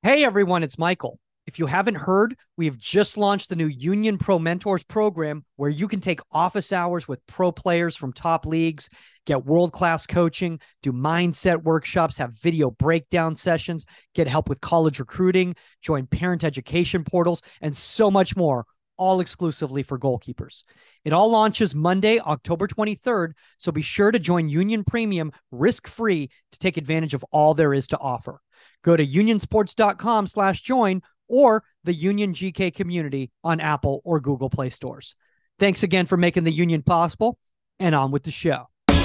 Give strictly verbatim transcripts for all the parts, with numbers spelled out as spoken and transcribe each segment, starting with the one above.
Hey everyone, it's Michael. If you haven't heard, we have just launched the new Union Pro Mentors program where you can take office hours with pro players from top leagues, get world-class coaching, do mindset workshops, have video breakdown sessions, get help with college recruiting, join parent education portals, and so much more, all exclusively for goalkeepers. It all launches Monday, October twenty-third, so be sure to join Union Premium risk-free to take advantage of all there is to offer. Go to unionsports.com slash join or the Union G K community on Apple or Google Play stores. Thanks again for making the Union possible, and on with the show.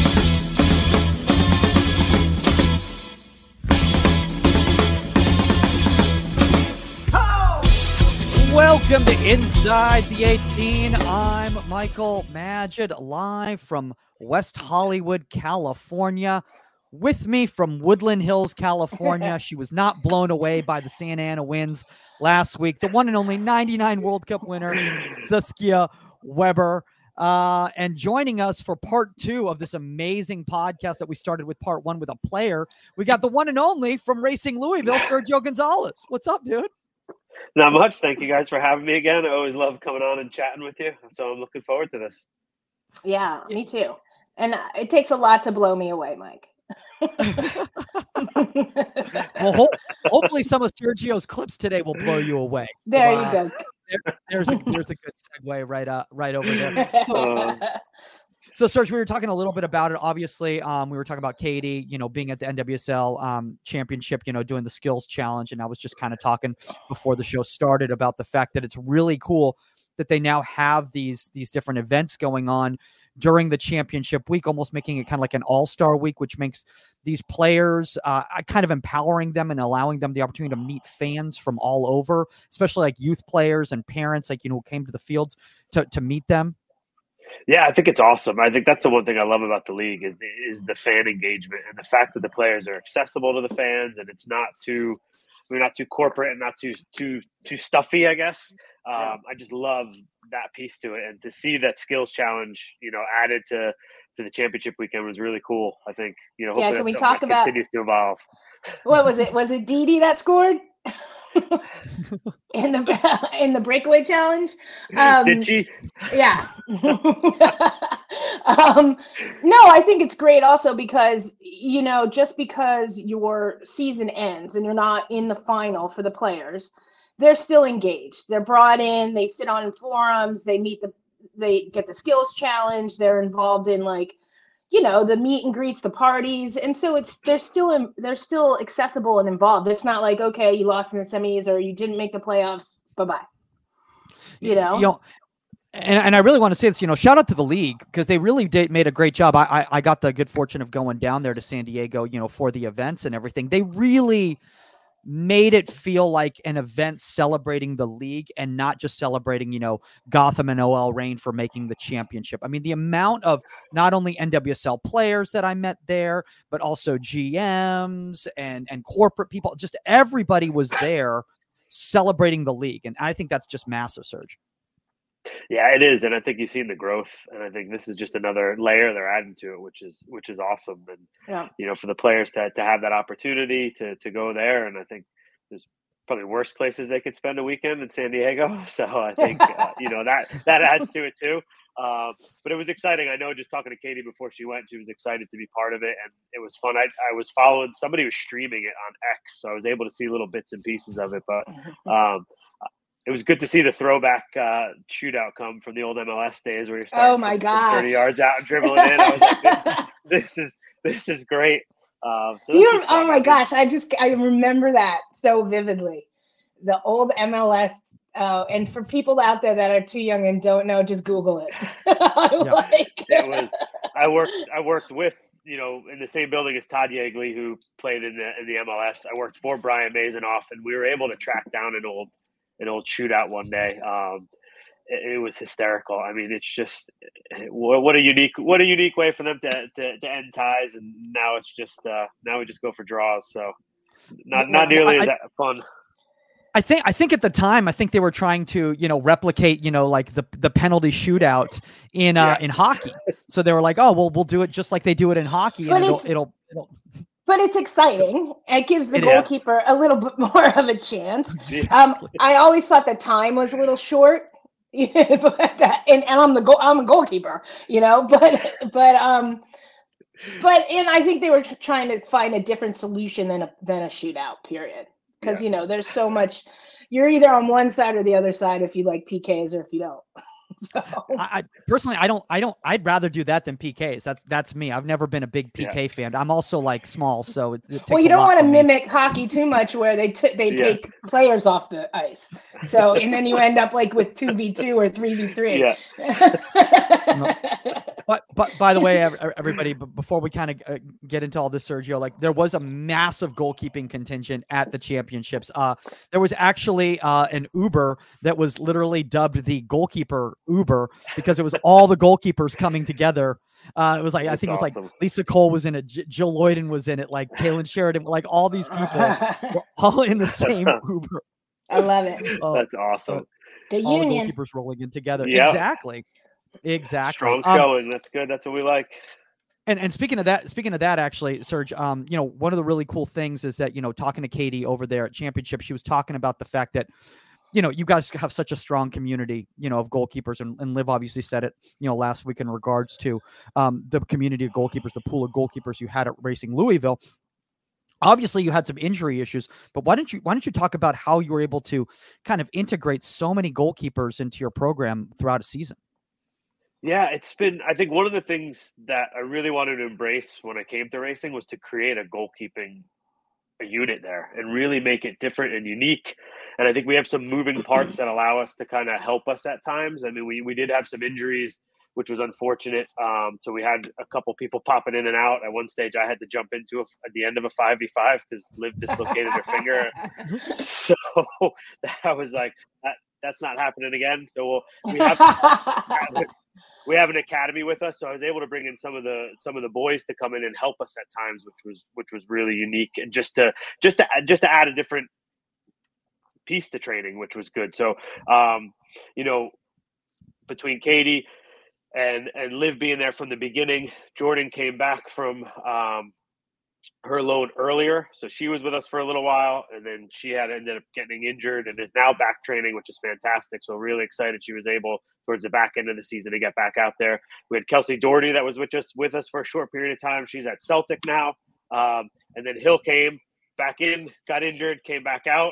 Welcome to Inside the eighteen. I'm Michael Magid, live from West Hollywood, California. With me from Woodland Hills, California. She was not blown away by the Santa Ana winds last week. The one and only ninety-nine World Cup winner, Saskia Weber. Uh, and joining us for part two of this amazing podcast that we started with part one with a player, we got the one and only from Racing Louisville, Sergio Gonzalez. What's up, dude? Not much. Thank you guys for having me again. I always love coming on and chatting with you. So I'm looking forward to this. Yeah, me too. And it takes a lot to blow me away, Mike. Well, ho- hopefully some of Sergio's clips today will blow you away. There so, uh, you go. There, there's a, there's a good segue right uh, right over there. So, so Serge, we were talking a little bit about it. Obviously, um, we were talking about Katie, you know, being at the N W S L um, championship, you know, doing the skills challenge, and I was just kind of talking before the show started about the fact that it's really cool that they now have these these different events going on during the championship week, almost making it kind of like an all-star week, which makes these players uh, kind of empowering them and allowing them the opportunity to meet fans from all over, especially like youth players and parents, like, you know, who came to the fields to, to meet them. Yeah, I think it's awesome. I think that's the one thing I love about the league is the, is the fan engagement and the fact that the players are accessible to the fans and it's not too, we're not too corporate and not too too too stuffy, I guess. Um, yeah. I just love that piece to it, and to see that skills challenge, you know, added to to the championship weekend was really cool. I think, you know, yeah. Can we talk about continues to evolve? What was it? Was it Dee Dee that scored in the in the breakaway challenge? Um, Did she? Yeah. um, no, I think it's great also because, you know, just because your season ends and you're not in the final for the players, they're still engaged. They're brought in, they sit on forums, they meet the, they get the skills challenge. They're involved in, like, you know, the meet and greets, the parties. And so it's, they're still, they're still accessible and involved. It's not like, okay, you lost in the semis or you didn't make the playoffs. Bye-bye. You know? You know, And, and I really want to say this, you know, shout out to the league because they really did made a great job. I, I I got the good fortune of going down there to San Diego, you know, for the events and everything. They really made it feel like an event celebrating the league and not just celebrating, you know, Gotham and O L Reign for making the championship. I mean, the amount of not only N W S L players that I met there, but also G Ms and, and corporate people, just everybody was there celebrating the league. And I think that's just massive, Serge. Yeah, it is, and I think you've seen the growth, and I think this is just another layer they're adding to it, which is which is awesome. And yeah. you know, for the players to to have that opportunity to to go there, and I think there's probably worse places they could spend a weekend in San Diego. So I think uh, you know that that adds to it too. Um, but it was exciting. I know, just talking to Katie before she went, she was excited to be part of it, and it was fun. I I was following somebody was streaming it on X, so I was able to see little bits and pieces of it, but. Um, It was good to see the throwback uh, shootout come from the old M L S days where you're starting oh my from, God. from thirty yards out and dribbling in. I was like, this is this is great. Um, so you, oh my gosh, I just I remember that so vividly. The old M L S. Uh, and for people out there that are too young and don't know, just Google it. yeah. like, it was. I worked. I worked with. You know, in the same building as Todd Yeagley, who played in the in the M L S. I worked for Brian Mazanoff, and we were able to track down an old. an old shootout one day. Um, it, it was hysterical. I mean, it's just what a unique, what a unique way for them to, to, to end ties. And now it's just, uh, now we just go for draws. So not, not nearly well, I, as fun. I think, I think at the time, I think they were trying to, you know, replicate, you know, like the, the penalty shootout in, uh, yeah. in hockey. So they were like, oh, well, we'll do it just like they do it in hockey. And it'll, it'll, it'll, but it's exciting. It gives the It goalkeeper is. a little bit more of a chance. Um, I always thought the time was a little short, but, uh, and, and I'm the goal, I'm a goalkeeper, you know, but, but, um, but, and I think they were trying to find a different solution than a, than a shootout period. Cause yeah. you know, there's so much, you're either on one side or the other side if you like P Ks or if you don't. So. I, I personally, I don't, I don't, I'd rather do that than P Ks. That's, that's me. I've never been a big P K yeah. fan. I'm also like small. So it, it takes well, you don't want to mimic me. hockey too much where they, t- they yeah. take players off the ice. So, and then you end up like with two v two or three v three. Yeah. But, but by the way, everybody, before we kind of get into all this, Sergio, like there was a massive goalkeeping contingent at the championships. Uh, there was actually uh, an Uber that was literally dubbed the goalkeeper Uber because it was all the goalkeepers coming together. Uh, it was like, That's I think awesome. It was like Lisa Cole was in it. J- Jill Loyden was in it. Like Kaylin Sheridan, like all these people were all in the same Uber. I love it. Uh, That's awesome. Uh, the all union. the goalkeepers rolling in together. Yep. Exactly. Exactly. Strong showing. Um, That's good. That's what we like. And and speaking of that, speaking of that, actually, Serge, um, you know, one of the really cool things is that, you know, talking to Katie over there at Championship, she was talking about the fact that, you know, you guys have such a strong community, you know, of goalkeepers, and, and Liv obviously said it, you know, last week in regards to um, the community of goalkeepers, the pool of goalkeepers you had at Racing Louisville. Obviously, you had some injury issues, but why don't you why don't you talk about how you were able to kind of integrate so many goalkeepers into your program throughout a season? Yeah, it's been, I think one of the things that I really wanted to embrace when I came to racing was to create a goalkeeping a unit there and really make it different and unique. And I think we have some moving parts that allow us to kind of help us at times. I mean, we, we did have some injuries, which was unfortunate. Um, so we had a couple people popping in and out. At one stage, I had to jump into a, at the end of a five v five because Liv dislocated her finger. So that was like, that, that's not happening again. So we'll, we have we have an academy with us, so I was able to bring in some of the some of the boys to come in and help us at times, which was which was really unique, and just to just to just to add a different piece to training, which was good. So, um, you know, between Katie and and Liv being there from the beginning, Jordan came back from um, her loan earlier, so she was with us for a little while, and then she had ended up getting injured and is now back training, which is fantastic. So really excited she was able towards the back end of the season to get back out there. We had Kelsey Doherty that was with us with us for a short period of time. She's at Celtic now, um, and then Hill came back in, got injured, came back out,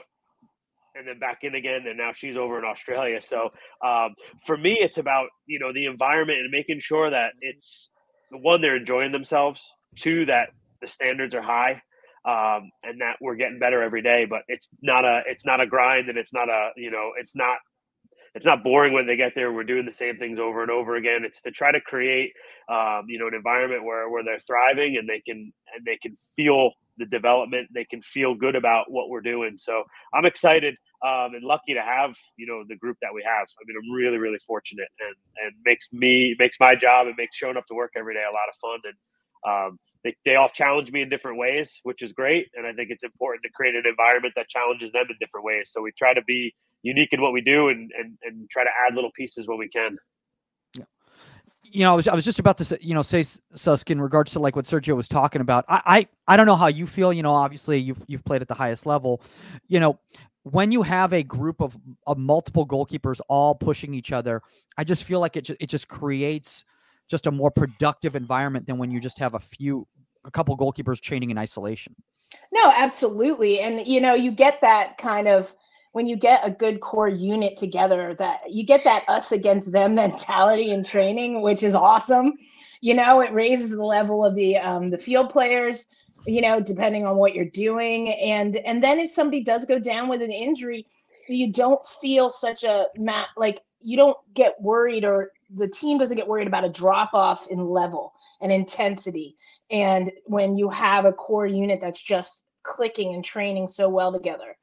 and then back in again, and now she's over in Australia. So um, for me, it's about, you know, the environment and making sure that it's, one, they're enjoying themselves, two, that the standards are high, um, and that we're getting better every day. But it's not a it's not a grind, and it's not a you know it's not it's not boring when they get there. We're doing the same things over and over again. It's to try to create um, you know an environment where where they're thriving and they can and they can feel the development. They can feel good about what we're doing. So I'm excited um, and lucky to have you know the group that we have. I mean, I'm really really fortunate, and and makes me makes my job and makes showing up to work every day a lot of fun. And um, They, they all challenge me in different ways, which is great. And I think it's important to create an environment that challenges them in different ways. So we try to be unique in what we do and and, and try to add little pieces when we can. Yeah. You know, I was I was just about to say, you know, say, Susk, in regards to like what Sergio was talking about. I, I I don't know how you feel. You know, obviously you've you've played at the highest level. You know, when you have a group of, of multiple goalkeepers all pushing each other, I just feel like it just, it just creates just a more productive environment than when you just have a few, a couple goalkeepers training in isolation. No, absolutely. And, you know, you get that kind of, when you get a good core unit together, that you get that us against them mentality in training, which is awesome. You know, it raises the level of the, um, the field players, you know, depending on what you're doing. And, and then if somebody does go down with an injury, you don't feel such a mat, like you don't get worried, or the team doesn't get worried about a drop off in level and intensity. And when you have a core unit that's just clicking and training so well together.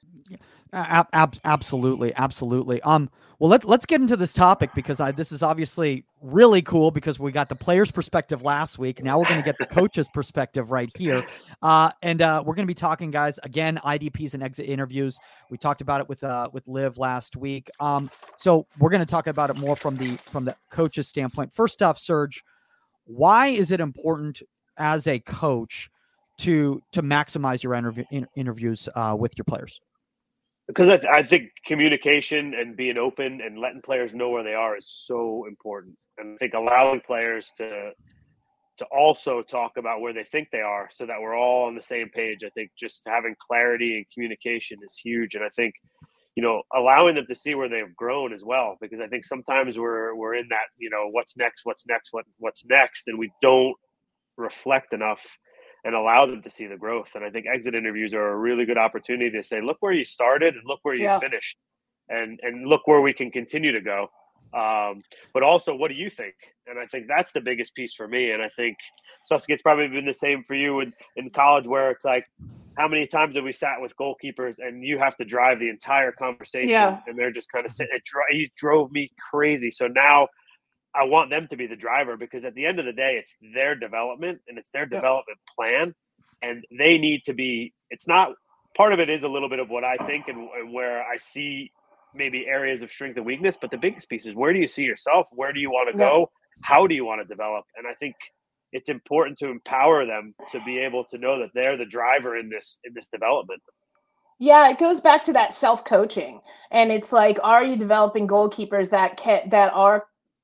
Ab- ab- absolutely. Absolutely. Um, well, let, let's get into this topic, because I, this is obviously really cool, because we got the player's perspective last week. Now we're going to get the coach's perspective right here. Uh, and uh, we're going to be talking, guys, again, I D Ps and exit interviews. We talked about it with uh, with Liv last week. Um, so we're going to talk about it more from the from the coach's standpoint. First off, Serge, why is it important as a coach to to maximize your interview, in, interviews uh, with your players? Because I, th- I think communication and being open and letting players know where they are is so important. And I think allowing players to to also talk about where they think they are so that we're all on the same page. I think just having clarity and communication is huge. And I think, you know, allowing them to see where they've grown as well, because I think sometimes we're we're in that, you know, what's next, what's next, what what's next, and we don't reflect enough and allow them to see the growth. And I think exit interviews are a really good opportunity to say, look where you started and look where you Yeah. finished, and and look where we can continue to go. Um, but also, what do you think? And I think that's the biggest piece for me. And I think, Susky, it's probably been the same for you in, in college, where it's like, how many times have we sat with goalkeepers and you have to drive the entire conversation, Yeah. and they're just kind of sitting. It, dri- it drove me crazy. So now I want them to be the driver, because at the end of the day, it's their development and it's their Yeah. development plan, and they need to be. It's not part of it is a little bit of what I think and, and where I see maybe areas of strength and weakness, but the biggest piece is, where do you see yourself? Where do you want to Yeah. go? How do you want to develop? And I think it's important to empower them to be able to know that they're the driver in this in this development. Yeah, it goes back to that self-coaching. And it's like, are you developing goalkeepers that can, that are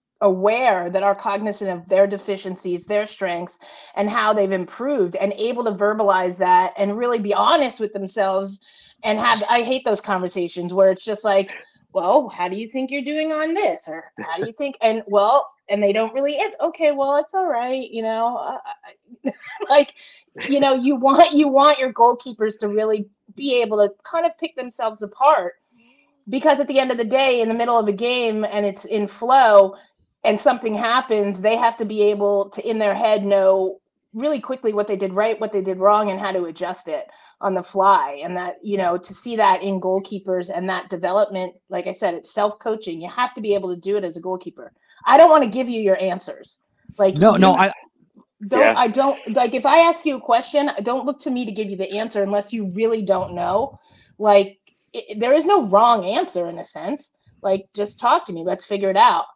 aware, that are cognizant of their deficiencies, their strengths, and how they've improved, and able to verbalize that and really be honest with themselves, and have, I hate those conversations where it's just like, well, how do you think you're doing on this? Or how do you think? And well, and they don't really, it's okay, well, it's all right. You know, uh, like, you know, you want, you want your goalkeepers to really be able to kind of pick themselves apart, because at the end of the day, in the middle of a game and it's in flow and something happens, they have to be able to, in their head, know really quickly what they did right, what they did wrong, and how to adjust it on the fly. And that, you know, to see that in goalkeepers and that development, like I said, it's self-coaching. You have to be able to do it as a goalkeeper. I don't want to give you your answers. Like, No, you no, I don't, Yeah. I don't, like, if I ask you a question, don't look to me to give you the answer unless you really don't know. Like, it, there is no wrong answer in a sense. Like, just talk to me. Let's figure it out.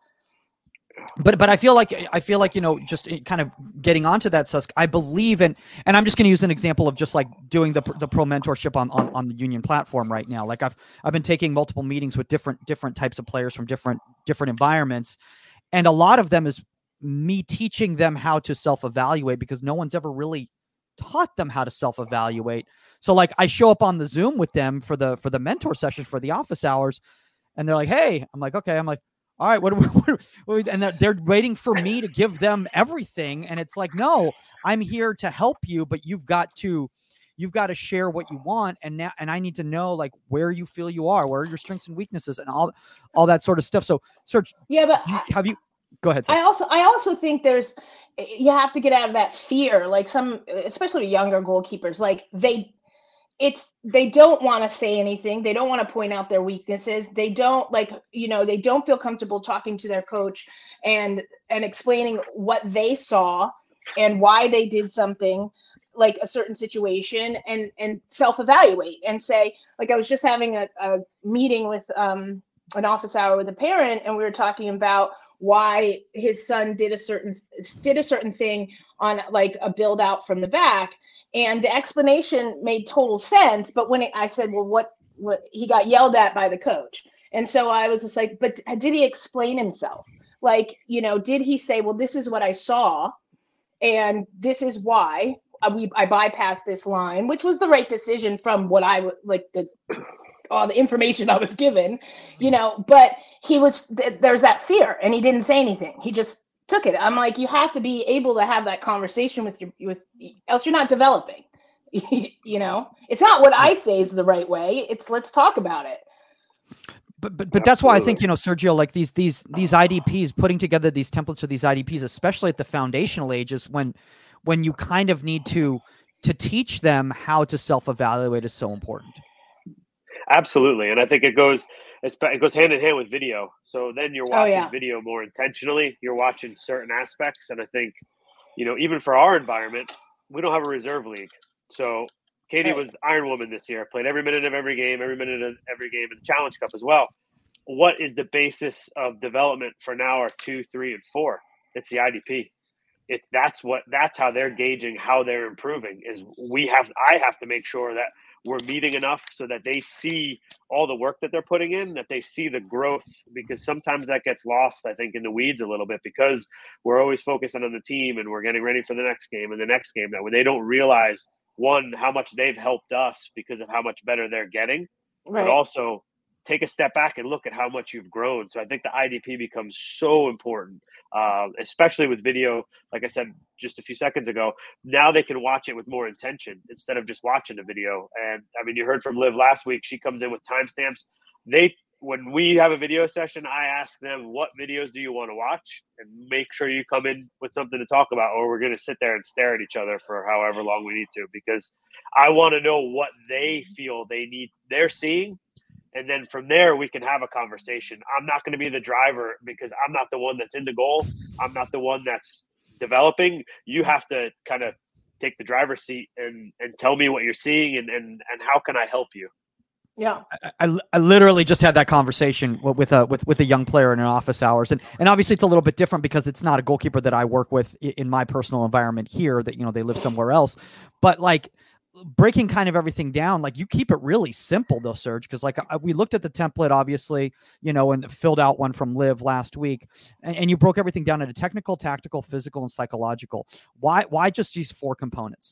But but I feel like I feel like you know, just kind of getting onto that, Susk, I believe in, and I'm just going to use an example of just like doing the the pro mentorship on, on on the Union platform right now. Like I've I've been taking multiple meetings with different different types of players from different different environments, and a lot of them is me teaching them how to self-evaluate, because no one's ever really taught them how to self-evaluate. So like I show up on the Zoom with them for the for the mentor sessions, for the office hours, and they're like, "Hey," I'm like, "Okay," I'm like, all right, what, what, what, and they're waiting for me to give them everything. And it's like, no, I'm here to help you, but you've got to, you've got to share what you want. And now, and I need to know like where you feel you are, where are your strengths and weaknesses, and all, all that sort of stuff. So Serge, yeah, but you, have you, go ahead. Serge. I also, I also think there's, you have to get out of that fear. Like some, especially younger goalkeepers, like they, it's, they don't want to say anything. They don't want to point out their weaknesses. They don't like, you know, they don't feel comfortable talking to their coach and, and explaining what they saw and why they did something, like a certain situation, and, and self-evaluate and say, like, I was just having a, a meeting with um, an office hour with a parent, and we were talking about why his son did a certain, did a certain thing on like a build out from the back. And the explanation made total sense. But when it, I said, well, what, what, he got yelled at by the coach. And so I was just like, but did he explain himself? Like, you know, did he say, well, this is what I saw, and this is why I, we, I bypassed this line, which was the right decision from what I would like the, all the information I was given, you know, but he was, th- there's that fear, and he didn't say anything. He just took it. I'm like, you have to be able to have that conversation with your, with, else you're not developing. You know, it's not what I say is the right way. It's, let's talk about it. But but but that's why I think, you know, Sergio, like these these these I D Ps, putting together these templates for these I D Ps, especially at the foundational ages, when when you kind of need to to teach them how to self-evaluate, is so important. Absolutely, and I think it goes it goes hand in hand with video. So then you're watching Oh, yeah. video more intentionally. You're watching certain aspects, and I think, you know, even for our environment, we don't have a reserve league. So Katie Right. was Iron Woman this year, played every minute of every game, every minute of every game in the Challenge Cup as well. What is the basis of development for now our two, three, and four? It's the I D P. it that's what that's how they're gauging how they're improving. Is we have I have to make sure that we're meeting enough so that they see all the work that they're putting in, that they see the growth, because sometimes that gets lost, I think, in the weeds a little bit, because we're always focusing on the team and we're getting ready for the next game and the next game, that when they don't realize, one, how much they've helped us because of how much better they're getting, right. But also take a step back and look at how much you've grown. So I think the I D P becomes so important, uh, especially with video. Like I said just a few seconds ago, now they can watch it with more intention instead of just watching the video. And I mean, you heard from Liv last week. She comes in with timestamps. They, when we have a video session, I ask them, what videos do you want to watch? And make sure you come in with something to talk about, or we're going to sit there and stare at each other for however long we need to, because I want to know what they feel they need, they're seeing. And then from there, we can have a conversation. I'm not going to be the driver because I'm not the one that's in the goal. I'm not the one that's developing. You have to kind of take the driver's seat and, and tell me what you're seeing and, and, and how can I help you? Yeah. I, I, I literally just had that conversation with a, with, with a young player in an office hours. And, and obviously it's a little bit different because it's not a goalkeeper that I work with in my personal environment here, that, you know, they live somewhere else, but like, breaking kind of everything down, like you keep it really simple though, Serge, because like I, we looked at the template, obviously, you know, and filled out one from Liv last week, and, and you broke everything down into technical, tactical, physical, and psychological. Why why just these four components?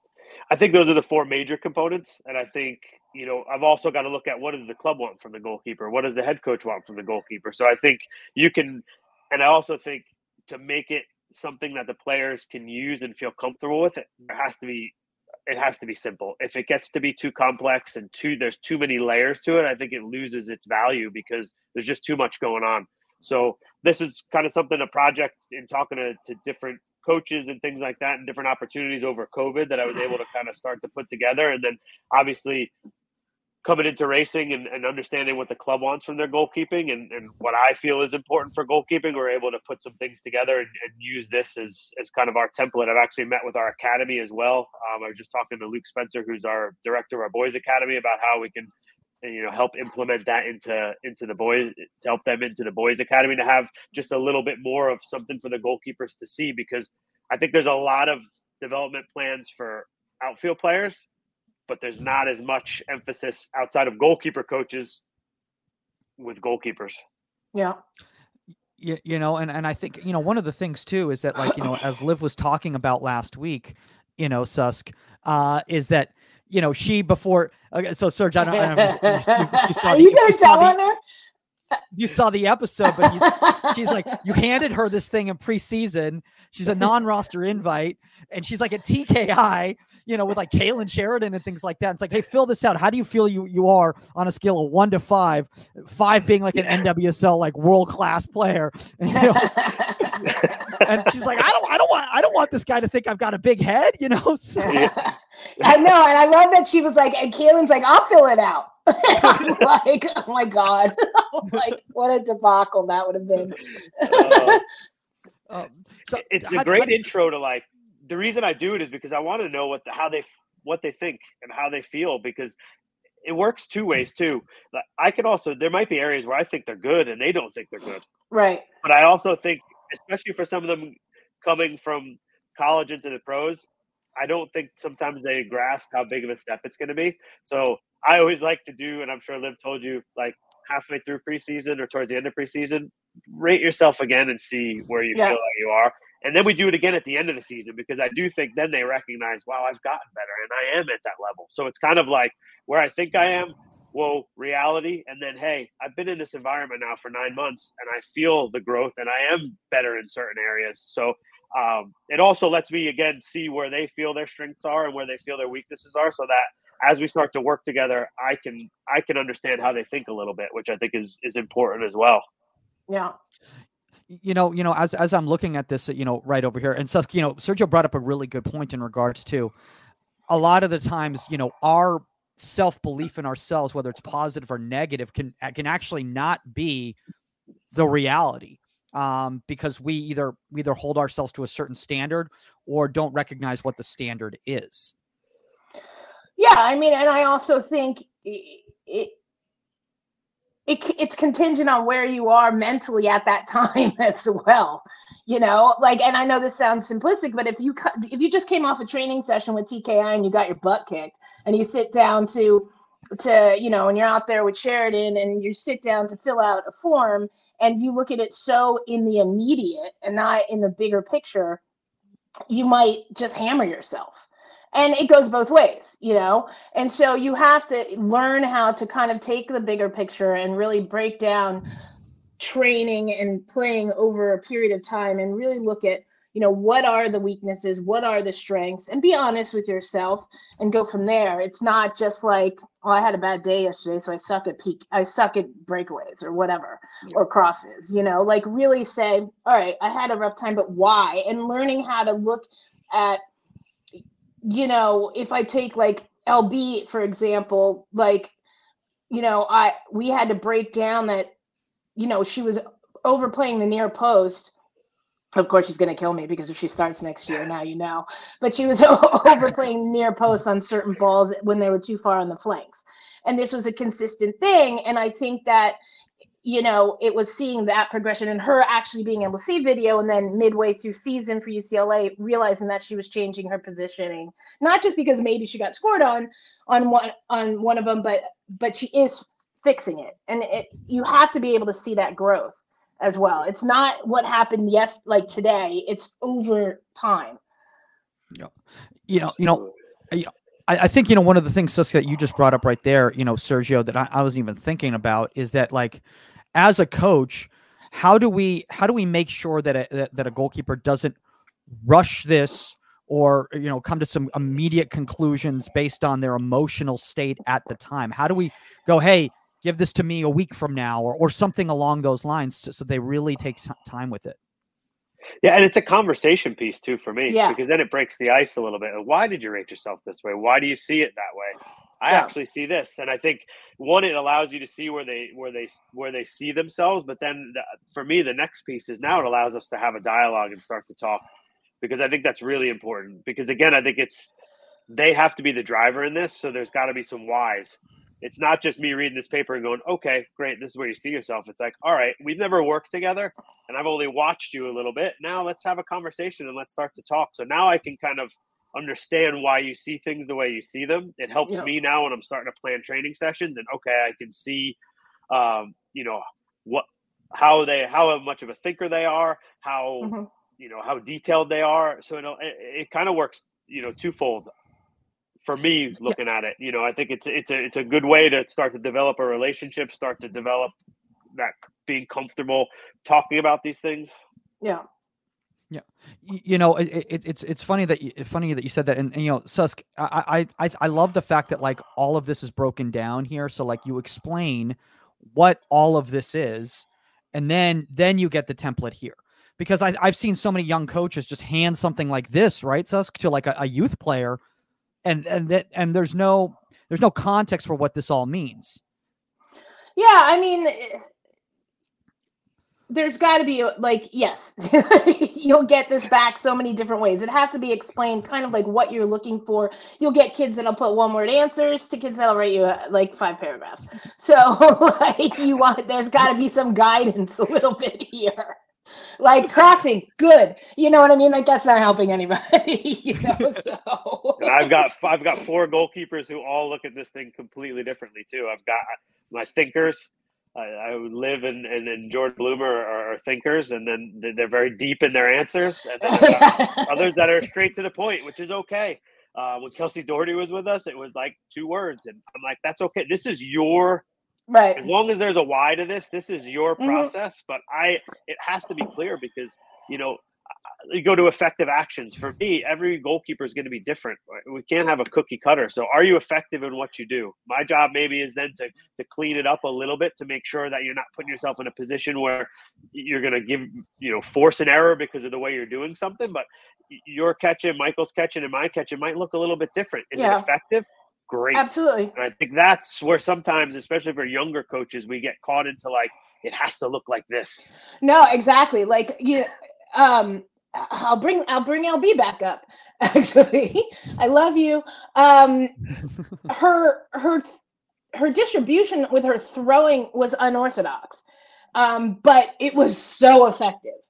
I think those are the four major components, and I think, you know, I've also got to look at what does the club want from the goalkeeper, what does the head coach want from the goalkeeper. So I think you can, and I also think to make it something that the players can use and feel comfortable with, it there has to be it has to be simple. If it gets to be too complex and too, there's too many layers to it, I think it loses its value because there's just too much going on. So this is kind of something, a project in talking to, to different coaches and things like that and different opportunities over COVID that I was able to kind of start to put together. And then obviously coming into racing and, and understanding what the club wants from their goalkeeping and, and what I feel is important for goalkeeping, we're able to put some things together and, and use this as, as kind of our template. I've actually met with our academy as well. Um, I was just talking to Luke Spencer, who's our director of our boys academy, about how we can, you know, help implement that into, into the boys, to help them into the boys academy, to have just a little bit more of something for the goalkeepers to see, because I think there's a lot of development plans for outfield players, but there's not as much emphasis outside of goalkeeper coaches with goalkeepers. Yeah. You, you know, and, and I think, you know, one of the things too, is that like, you know, as Liv was talking about last week, you know, Susk, uh, is that, you know, she before, okay, so Serge, I don't, I don't know if you, if you saw Are the, you going to tell the, on her? You saw the episode, but he's, she's like, you handed her this thing in preseason. She's a non-roster invite, and she's like at T K I, you know, with like Kalen Sheridan and things like that. It's like, hey, fill this out. How do you feel you you are on a scale of one to five? Five being like an N W S L like world class player. And, you know, and she's like, I don't, I don't want, I don't want this guy to think I've got a big head, you know. So. I know, and I love that she was like, and Kalen's like, I'll fill it out. I'm like, oh my God. I'm like, what a debacle that would have been. uh, um, so it's how, a great how does, intro to, like, the reason I do it is because I want to know what the, how they what they think and how they feel, because it works two ways too. I could also, there might be areas where I think they're good and they don't think they're good. Right. But I also think, especially for some of them coming from college into the pros, I don't think sometimes they grasp how big of a step it's going to be. So I always like to do, and I'm sure Liv told you, like halfway through preseason or towards the end of preseason, rate yourself again and see where you yeah. feel like you are. And then we do it again at the end of the season, because I do think then they recognize, wow, I've gotten better and I am at that level. So it's kind of like where I think I am, whoa, reality. And then, hey, I've been in this environment now for nine months and I feel the growth and I am better in certain areas. So um, it also lets me, again, see where they feel their strengths are and where they feel their weaknesses are, so that as we start to work together, I can I can understand how they think a little bit, which I think is is important as well. Yeah. You know, you know, as as I'm looking at this, you know, right over here, and Susk, you know, Sergio brought up a really good point in regards to a lot of the times, you know, our self-belief in ourselves, whether it's positive or negative, can can actually not be the reality. Um, because we either we either hold ourselves to a certain standard or don't recognize what the standard is. Yeah, I mean, and I also think it, it, it it's contingent on where you are mentally at that time as well. you know, like, and I know this sounds simplistic, but if you if you just came off a training session with T K I and you got your butt kicked, and you sit down to to you know, and you're out there with Sheridan and you sit down to fill out a form, and you look at it so in the immediate and not in the bigger picture, you might just hammer yourself. And it goes both ways, you know? And so you have to learn how to kind of take the bigger picture and really break down training and playing over a period of time and really look at, you know, what are the weaknesses, what are the strengths, and be honest with yourself and go from there. It's not just like, oh, I had a bad day yesterday, so I suck at peak, I suck at breakaways or whatever, or crosses, you know, like really say, all right, I had a rough time, but why? And learning how to look at, you know, if I take like L B, for example, like, you know, I, we had to break down that, you know, she was overplaying the near post. Of course, she's going to kill me because if she starts next year, now you know. But she was overplaying near post on certain balls when they were too far on the flanks. And this was a consistent thing. And I think that, you know, it was seeing that progression and her actually being able to see video, and then midway through season for U C L A, realizing that she was changing her positioning, not just because maybe she got scored on on one on one of them, but but she is fixing it. And it, you have to be able to see that growth as well. It's not what happened yes like today, it's over time. Yeah. You know, you know, you know I, I think, you know, one of the things, Cisca, that you just brought up right there, you know, Sergio, that I, I wasn't even thinking about is that, like, as a coach, how do we how do we make sure that a, that, that a goalkeeper doesn't rush this or, you know, come to some immediate conclusions based on their emotional state at the time? How do we go, hey, give this to me a week from now, or or something along those lines, so, so they really take time with it? Yeah, and it's a conversation piece too for me, yeah. because then it breaks the ice a little bit. Why did you rate yourself this way? Why do you see it that way? I yeah. actually see this, and I think one, it allows you to see where they where they where they see themselves. But then the, for me, the next piece is now it allows us to have a dialogue and start to talk, because I think that's really important. Because again, I think it's they have to be the driver in this, so there's got to be some whys. It's not just me reading this paper and going, okay, great, this is where you see yourself. It's like, all right, we've never worked together, and I've only watched you a little bit. Now let's have a conversation and let's start to talk. So now I can kind of understand why you see things the way you see them. It helps yeah. me now when I'm starting to plan training sessions, and okay, I can see, um, you know, what, how they, how much of a thinker they are, how, mm-hmm. you know, how detailed they are. So it, it, it kind of works, you know, twofold. For me, looking yeah. at it, you know, I think it's it's a it's a good way to start to develop a relationship, start to develop that being comfortable talking about these things. Yeah, yeah. You know, it, it, it's it's funny that you, funny that you said that, and, and you know, Susk, I, I I love the fact that, like, all of this is broken down here. So, like, you explain what all of this is, and then then you get the template here. Because I I've seen so many young coaches just hand something like this, right, Susk, to like a, a youth player. And and that and there's no there's no context for what this all means. Yeah, I mean, there's got to be like, yes, you'll get this back so many different ways. It has to be explained, kind of like what you're looking for. You'll get kids that'll put one word answers to kids that'll write you uh, like five paragraphs. So like you want, there's got to be some guidance a little bit here. Like crossing, good. You know what I mean? Like that's not helping anybody. You know, so and I've got I've got four goalkeepers who all look at this thing completely differently too. I've got my thinkers. I, I live and and, and Jordan Bloomer are, are thinkers, and then they're very deep in their answers. And then I've got others that are straight to the point, which is okay. Uh, when Kelsey Doherty was with us, it was like two words, and I'm like, that's okay. This is your. Right. As long as there's a why to this, this is your process. Mm-hmm. But I, it has to be clear because, you know, you go to effective actions. For me, every goalkeeper is going to be different. We can't have a cookie cutter. So are you effective in what you do? My job maybe is then to to clean it up a little bit to make sure that you're not putting yourself in a position where you're going to give, you know, force an error because of the way you're doing something. But your catching, Michael's catching, and my catching might look a little bit different. Is yeah. it effective? Great. Absolutely. And I think that's where sometimes, especially for younger coaches, we get caught into like, it has to look like this. No, exactly. Like you, um, I'll bring, I'll bring L B back up. Actually, I love you. Um, her, her, her distribution with her throwing was unorthodox, um, but it was so effective.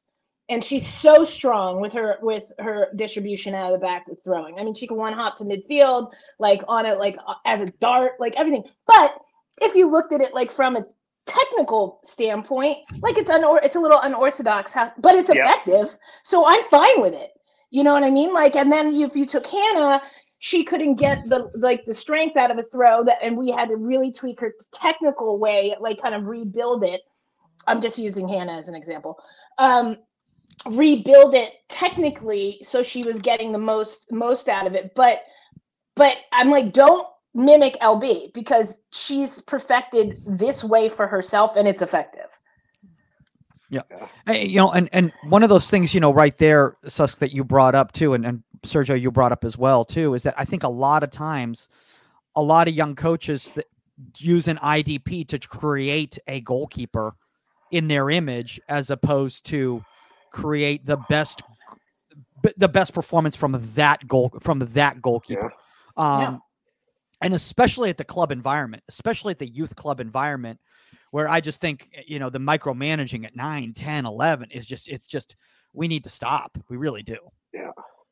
And she's so strong with her with her distribution out of the back with throwing. I mean, she can one hop to midfield, like on it, like as a dart, like everything. But if you looked at it like from a technical standpoint, like it's unor- it's a little unorthodox, how, but it's effective. Yeah. So I'm fine with it. You know what I mean? Like, and then if you took Hannah, she couldn't get the like the strength out of a throw that, and we had to really tweak her technical way, like kind of rebuild it. I'm just using Hannah as an example. Um, rebuild it technically so she was getting the most most out of it. But but I'm like, don't mimic L B because she's perfected this way for herself and it's effective. Yeah. Hey, you know, and, and one of those things, you know, right there, Susk, that you brought up too, and, and Sergio, you brought up as well too, is that I think a lot of times, a lot of young coaches that use an I D P to create a goalkeeper in their image, as opposed to create the best, the best performance from that goal, from that goalkeeper. Yeah. Um, yeah. And especially at the club environment, especially at the youth club environment, where I just think, you know, the micromanaging at nine, ten, eleven is just, it's just, we need to stop. We really do. Yeah.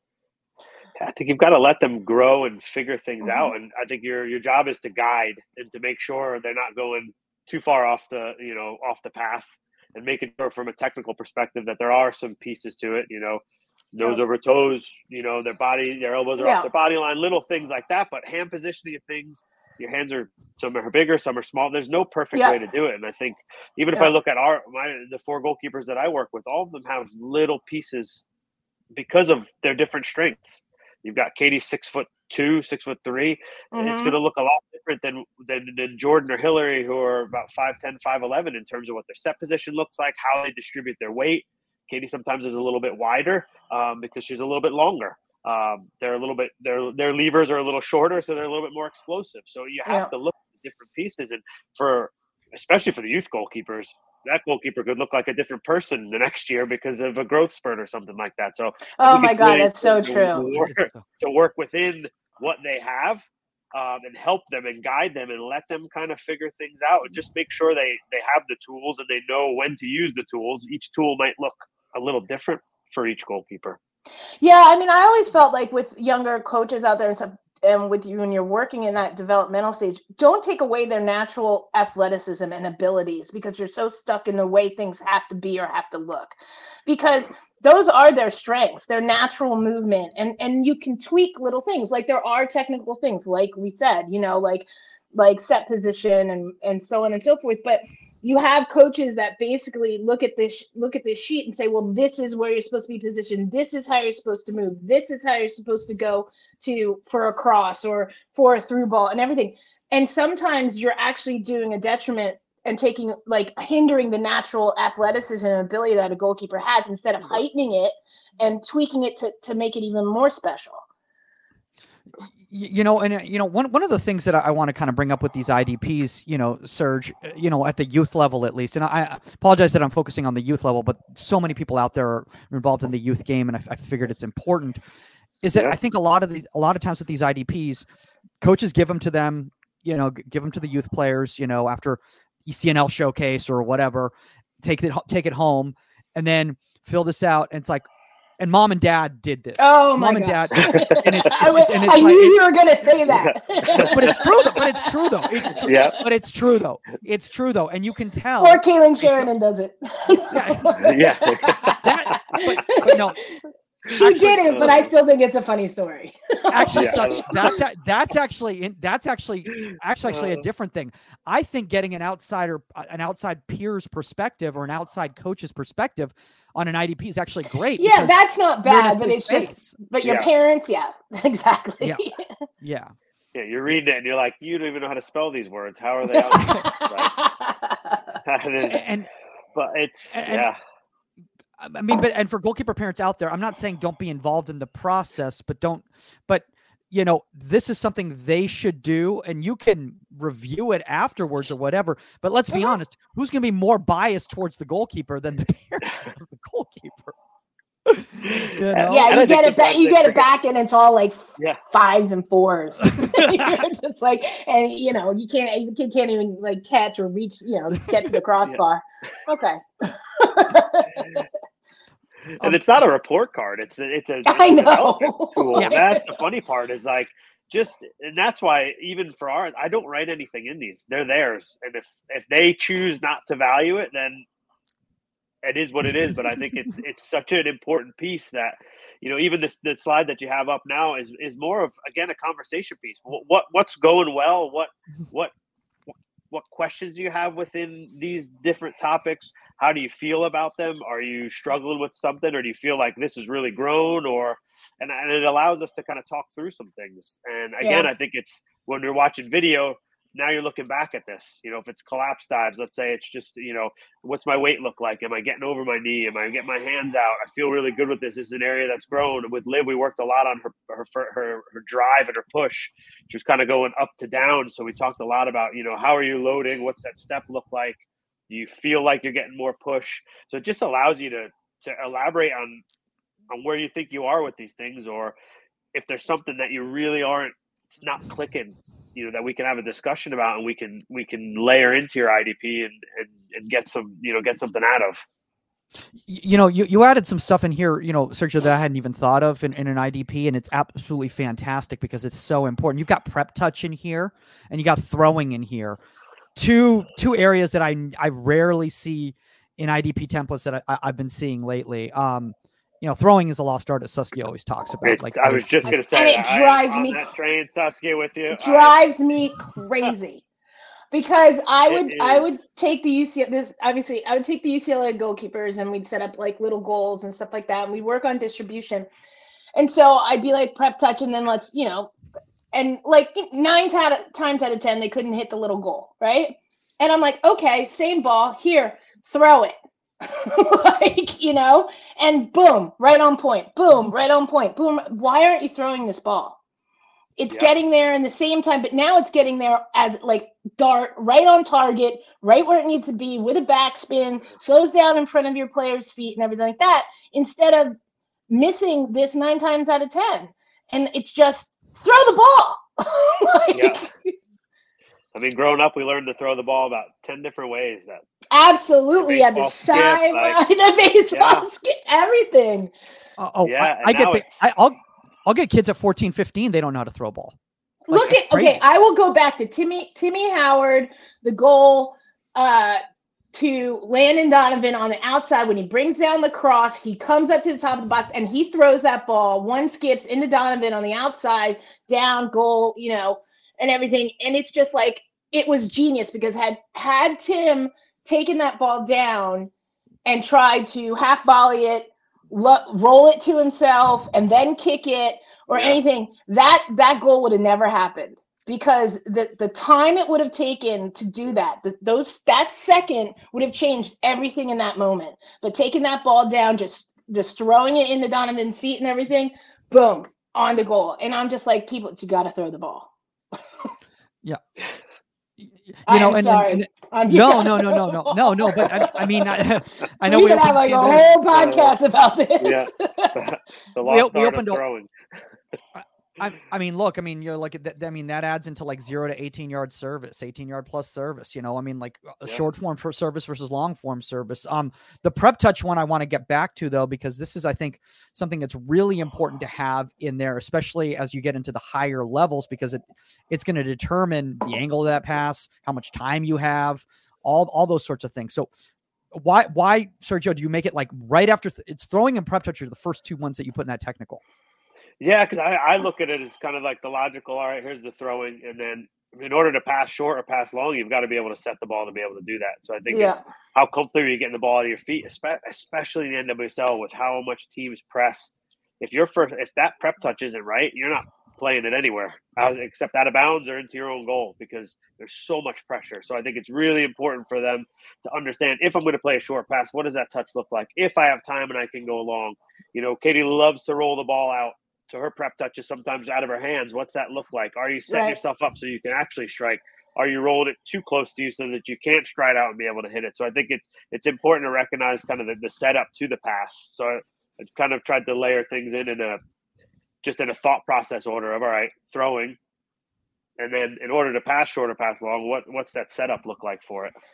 I think you've got to let them grow and figure things mm-hmm. out. And I think your, your job is to guide and to make sure they're not going too far off the, you know, off the path, and making sure from a technical perspective that there are some pieces to it, you know, nose yeah. over toes, you know, their body, their elbows are yeah. off their body line, little things like that. But hand positioning of things, your hands are, some are bigger, some are small. There's no perfect yeah. way to do it. And I think even yeah. if I look at our, my, the four goalkeepers that I work with, all of them have little pieces because of their different strengths. You've got Katie, six foot two, six foot three. Mm-hmm. It's going to look a lot different than, than than Jordan or Hillary, who are about five ten, five eleven in terms of what their set position looks like, how they distribute their weight. Katie sometimes is a little bit wider um, because she's a little bit longer. Um, they're a little bit, their their levers are a little shorter, so they're a little bit more explosive. So you have yeah. to look at the different pieces, and for especially for the youth goalkeepers, that goalkeeper could look like a different person the next year because of a growth spurt or something like that. So, oh my God, really that's so true. Work, to work within what they have um, and help them and guide them and let them kind of figure things out, and just make sure they, they have the tools and they know when to use the tools. Each tool might look a little different for each goalkeeper. Yeah, I mean, I always felt like with younger coaches out there and stuff, and with you when you're working in that developmental stage, don't take away their natural athleticism and abilities because you're so stuck in the way things have to be or have to look, because those are their strengths, their natural movement. And, and you can tweak little things. Like there are technical things, like we said, you know, like, like set position and, and so on and so forth. But you have coaches that basically look at this, look at this sheet and say, well, this is where you're supposed to be positioned. This is how you're supposed to move. This is how you're supposed to go to for a cross or for a through ball and everything. And sometimes you're actually doing a detriment and taking, like, hindering the natural athleticism and ability that a goalkeeper has instead of heightening it and tweaking it to, to make it even more special. You know, and, you know, one, one of the things that I, I want to kind of bring up with these I D Ps, you know, Serge, you know, at the youth level, at least, and I apologize that I'm focusing on the youth level, but so many people out there are involved in the youth game. And I, I figured it's important is that yeah. I think a lot of the, a lot of times with these I D Ps, coaches give them to them, you know, give them to the youth players, you know, after E C N L showcase or whatever, take it, take it home and then fill this out. And it's like, and mom and dad did this. Oh my mom God. and dad. And it, I, it's, and it's I like, knew you were going to say that. but it's true. Though, but it's true though. It's true. Yeah. But it's true though. It's true though. And you can tell. Poor Kaylin Sheridan does it. Yeah. yeah. That, but, but no. She actually, did it, but I still think it's a funny story. Actually, yeah. that's that's actually that's actually actually actually a different thing. I think getting an outsider, an outside peer's perspective or an outside coach's perspective on an I D P is actually great. Yeah, that's not bad, but it's space. just, but your yeah. parents, yeah, exactly. Yeah. yeah. Yeah, you're reading it and you're like, you don't even know how to spell these words. How are they out there? Like, that is, and, but it's, and, yeah. I mean, but, and for goalkeeper parents out there, I'm not saying don't be involved in the process, but don't, but you know, this is something they should do and you can review it afterwards or whatever. But let's be honest, who's going to be more biased towards the goalkeeper than the parents of the goalkeeper? You know? Yeah, you get it back. You get it back, and it's all like yeah. fives and fours. You're just like, and you know, you can't, you can't even like catch or reach, you know, get to the crossbar. Yeah. Okay. And it's not a report card. It's a, it's a, it's I a know. development tool. Yeah. And that's the funny part is like, just, and that's why even for ours, I don't write anything in these. They're theirs. And if, if they choose not to value it, then it is what it is. But I think it's, it's such an important piece that, you know, even this, the slide that you have up now is, is more of, again, a conversation piece. What, what what's going well? What, what, what questions do you have within these different topics? How do you feel about them? Are you struggling with something, or do you feel like this has really grown? Or, and, and it allows us to kind of talk through some things. And again, Yeah. I think it's when you're watching video, now you're looking back at this, you know, if it's collapse dives, let's say it's just, you know, what's my weight look like? Am I getting over my knee? Am I getting my hands out? I feel really good with this. This is an area that's grown. With Liv, we worked a lot on her, her, her, her drive and her push. She was kind of going up to down. So we talked a lot about, you know, how are you loading? What's that step look like? Do you feel like you're getting more push? So it just allows you to, to elaborate on, on where you think you are with these things, or if there's something that you really aren't, it's not clicking, you know, that we can have a discussion about, and we can, we can layer into your I D P and, and, and get some, you know, get something out of. You know, you, you added some stuff in here, you know, Sergio, that I hadn't even thought of in, in an I D P, and it's absolutely fantastic because it's so important. You've got prep touch in here, and you got throwing in here. Two two areas that I I rarely see in I D P templates that I, I've been seeing lately. Um, you know, throwing is a lost art, as Saskia always talks about. It's, like I was just going to say, And it I drives am on me that train, Saskia, with you. It drives me crazy. Because I It would I would is. take the U C L A this obviously I would take the U C L A goalkeepers, and we'd set up like little goals and stuff like that, and we'd work on distribution. And so I'd be like prep touch, and then let's, you know, and like nine t- times out of ten they couldn't hit the little goal, right? And I'm like, okay, same ball, here, throw it. Like, you know, and boom, right on point. Boom, right on point. Boom. Why aren't you throwing this ball? It's Yeah. getting there in the same time, but now it's getting there as like dart, right on target, right where it needs to be, with a backspin, slows down in front of your player's feet and everything like that, instead of missing this nine times out of ten. And it's just throw the ball. Like, Yeah. I mean, growing up, we learned to throw the ball about ten different ways. That absolutely, at the baseball skip, side, like- the baseball Yeah. skip, everything. Uh, oh, Yeah, I, and I get now the, it's- I, I'll I'll get kids at fourteen, fifteen. They don't know how to throw a ball. Like, Look it's at okay. crazy. I will go back to Timmy Timmy Howard, the goal uh, to Landon Donovan on the outside when he brings down the cross. He comes up to the top of the box and he throws that ball. One skips into Donovan on the outside, down goal, you know, and everything. And it's just like it was genius, because had had Tim taken that ball down and tried to half volley it, lo- roll it to himself, and then kick it, or Yeah. anything, that that goal would have never happened, because the the time it would have taken to do that, the, those that second would have changed everything in that moment. But taking that ball down, just just throwing it into Donovan's feet and everything, boom, on to goal. And I'm just like, people, you got to throw the ball. Yeah. You I know, am and, sorry. and, and Um, you no, gotta no, no, throw no, the no, ball. no, no. But I, I mean, I, I know we we could have opened, like a this- whole podcast about this. Yeah. the We- lost we art of opened a- throwing. I, I mean, look, I mean, you're like, that, I mean, that adds into like zero to eighteen yard service, eighteen yard plus service, you know, I mean, like a Yeah. short form for service versus long form service. Um, the prep touch one I want to get back to though, because this is, I think, something that's really important to have in there, especially as you get into the higher levels, because it, it's going to determine the angle of that pass, how much time you have, all, all those sorts of things. So why, why, Sergio, do you make it like right after th- it's throwing and prep touch are the first two ones that you put in that technical? Yeah, because I, I look at it as kind of like the logical, all right, here's the throwing. And then in order to pass short or pass long, you've got to be able to set the ball to be able to do that. So I think Yeah. it's how comfortable you're getting the ball out of your feet, espe- especially in the N W S L with how much teams press. If you're first, if that prep touch isn't right, you're not playing it anywhere uh, except out of bounds or into your own goal, because there's so much pressure. So I think it's really important for them to understand, if I'm going to play a short pass, what does that touch look like? If I have time and I can go along, you know, Katie loves to roll the ball out. So her prep touch is sometimes out of her hands. What's that look like? Are you setting Right. yourself up so you can actually strike? Are you rolling it too close to you so that you can't stride out and be able to hit it? So I think it's it's important to recognize kind of the, the setup to the pass. So I, I kind of tried to layer things in in a just in a thought process order of, all right, throwing, and then in order to pass short or pass long, what what's that setup look like for it?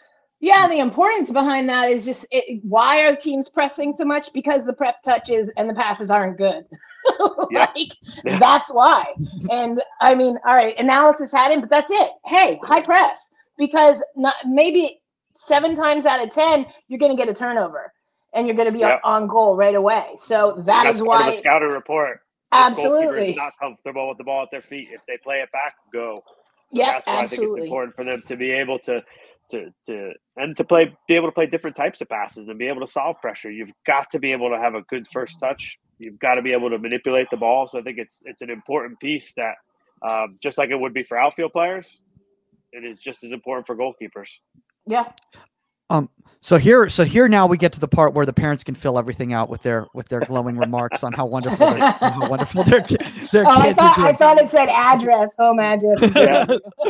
Yeah, the importance behind that is just it, why are teams pressing so much? Because the prep touches and the passes aren't good. like Yeah. that's why. And I mean, all right, analysis had him, but that's it. Hey, high press because not maybe seven times out of ten you're going to get a turnover and you're going to be Yep. on goal right away. So that that's is part why of the scouting report. This goalkeeper absolutely. is not comfortable with the ball at their feet. If they play it back, go. So Yeah, that's why absolutely. I think it's important for them to be able to, to, to, and to play, be able to play different types of passes and be able to solve pressure. You've got to be able to have a good first touch. You've got to be able to manipulate the ball. So I think it's it's an important piece that, um, just like it would be for outfield players, it is just as important for goalkeepers. Yeah. Um. So here, so here now we get to the part where the parents can fill everything out with their with their glowing remarks on how wonderful their, on how wonderful their their oh, kids I thought are doing. I thought it said address, home address. Yeah.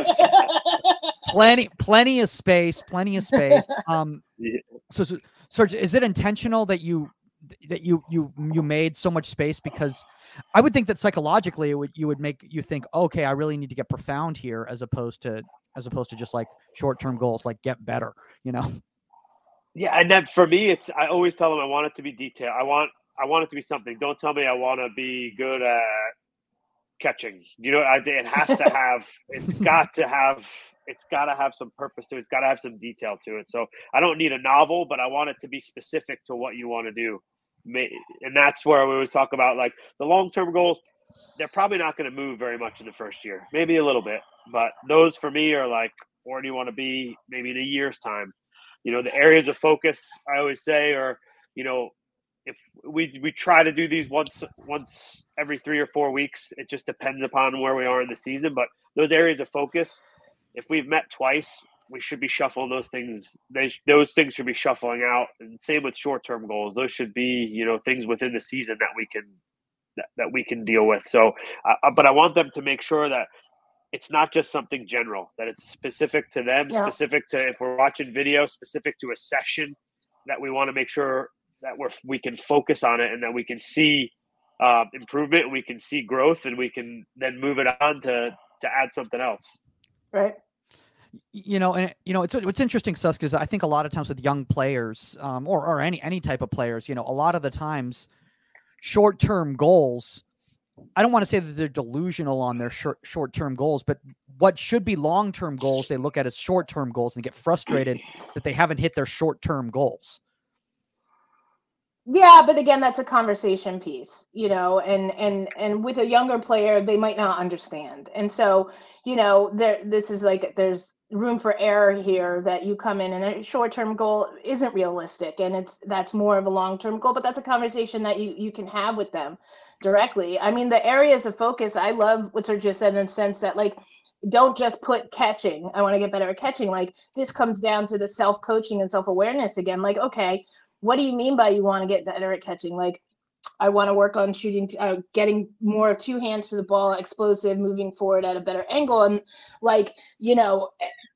plenty, plenty of space, plenty of space. Um. Yeah. So, so, Serge, is it intentional that you that you you you made so much space? Because I would think that psychologically it would you would make you think, okay, I really need to get profound here, as opposed to as opposed to just like short term goals, like get better, you know. Yeah, and then for me, it's I always tell them I want it to be detailed. I want I want it to be something. Don't tell me I want to be good at catching. You know, I, it has to have. It's got to have. It's got to have some purpose to it. It's got to have some detail to it. So I don't need a novel, but I want it to be specific to what you want to do. And that's where we always talk about like the long term goals. They're probably not going to move very much in the first year, maybe a little bit, but those for me are like, where do you want to be maybe in a year's time? You know, the areas of focus I always say are, you know, if we we try to do these once once every three or four weeks, it just depends upon where we are in the season. But those areas of focus, if we've met twice, we should be shuffling those things. They, those things should be shuffling out. And same with short term goals; those should be, you know, things within the season that we can that, that we can deal with. So, uh, but I want them to make sure that it's not just something general, that it's specific to them, yeah. specific to if we're watching video, specific to a session, that we want to make sure that we're we can focus on it and that we can see uh, improvement, we can see growth, and we can then move it on to to add something else. Right. You know, and you know, it's what's interesting, Sus, because I think a lot of times with young players, um, or or any any type of players, you know, a lot of the times, short term goals. I don't want to say that they're delusional on their short short term goals, but what should be long term goals, they look at as short term goals and get frustrated that they haven't hit their short term goals. Yeah, but again, that's a conversation piece, you know, and and and with a younger player, they might not understand, and so you know, there this is like there's room for error here that you come in and a short term goal isn't realistic, and it's that's more of a long term goal, but that's a conversation that you you can have with them directly. I mean, the areas of focus, I love what Sergio just said in the sense that like, don't just put catching. I want to get better at catching. Like this comes down to the self-coaching and self-awareness again. Like, okay, what do you mean by you want to get better at catching? Like, I want to work on shooting, uh, getting more two hands to the ball, explosive, moving forward at a better angle. And like, you know,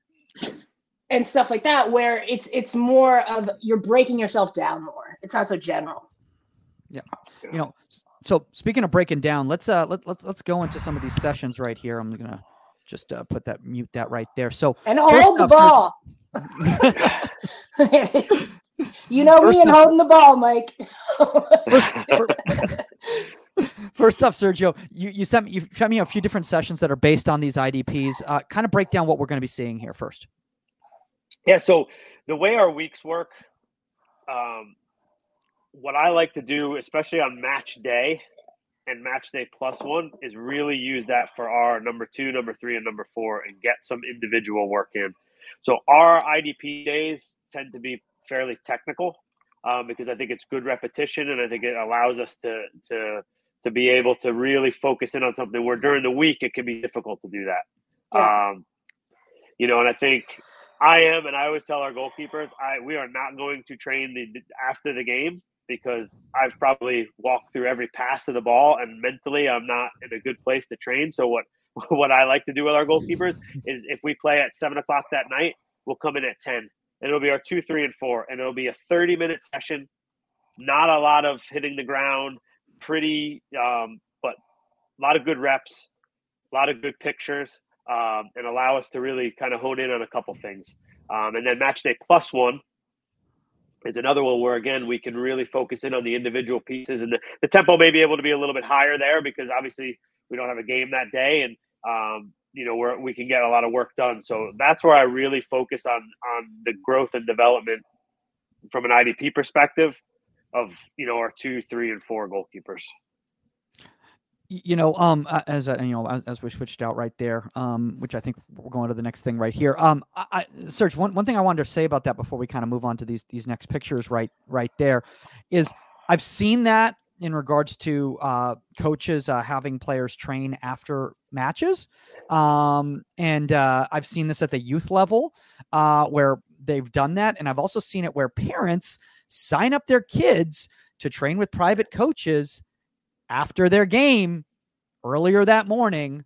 and stuff like that, where it's, it's more of you're breaking yourself down more. It's not so general. Yeah. You know, so speaking of breaking down, let's uh let, let's let's go into some of these sessions right here. I'm gonna just uh, put that mute that right there. So and hold the ball. You know first me and holding the ball, Mike. first, first off, Sergio, you you sent me you sent me a few different sessions that are based on these I D Ps. Uh, kind of break down what we're going to be seeing here first. Yeah. So the way our weeks work. Um, What I like to do, especially on match day and match day plus one, is really use that for our number two, number three, and number four and get some individual work in. So our I D P days tend to be fairly technical um, because I think it's good repetition and I think it allows us to to to be able to really focus in on something where during the week it can be difficult to do that. Yeah. Um, you know, and I think I am, and I always tell our goalkeepers, I we are not going to train the after the game, because I've probably walked through every pass of the ball and mentally I'm not in a good place to train. So what, what I like to do with our goalkeepers is if we play at seven o'clock that night, we'll come in at ten and it'll be our two, three, and four. And it'll be a thirty minute session. Not a lot of hitting the ground, pretty, um, but a lot of good reps, a lot of good pictures, um, and allow us to really kind of hone in on a couple things. Um, and then match day plus one is another one where, again, we can really focus in on the individual pieces, and the, the tempo may be able to be a little bit higher there because obviously we don't have a game that day, and um, you know, where we can get a lot of work done. So that's where I really focus on on the growth and development from an I D P perspective of, you know, our two, three, and four goalkeepers. You know, um, as you know, as, as we switched out right there, um, which I think we're going to the next thing right here. Um, I, I Serge, one, one thing I wanted to say about that before we kind of move on to these these next pictures right right there, is I've seen that in regards to uh, coaches uh, having players train after matches, um, and uh, I've seen this at the youth level uh, where they've done that, and I've also seen it where parents sign up their kids to train with private coaches after their game earlier that morning.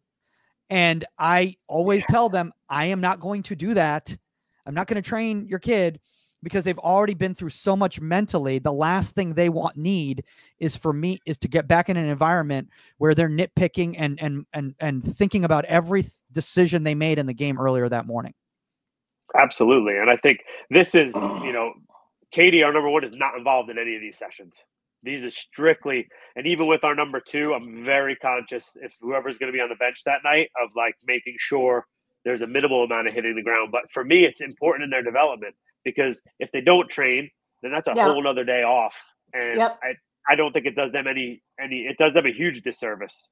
And I always tell them, I am not going to do that. I'm not going to train your kid because they've already been through so much mentally. The last thing they want need is for me is to get back in an environment where they're nitpicking and, and, and, and thinking about every decision they made in the game earlier that morning. Absolutely. And I think this is, you know, Katie, our number one, is not involved in any of these sessions. These are strictly, and even with our number two, I'm very conscious if whoever's going to be on the bench that night of like making sure there's a minimal amount of hitting the ground. But for me, it's important in their development because if they don't train, then that's a yeah. whole other day off. And yep. I, I don't think it does them any, any, it does them a huge disservice.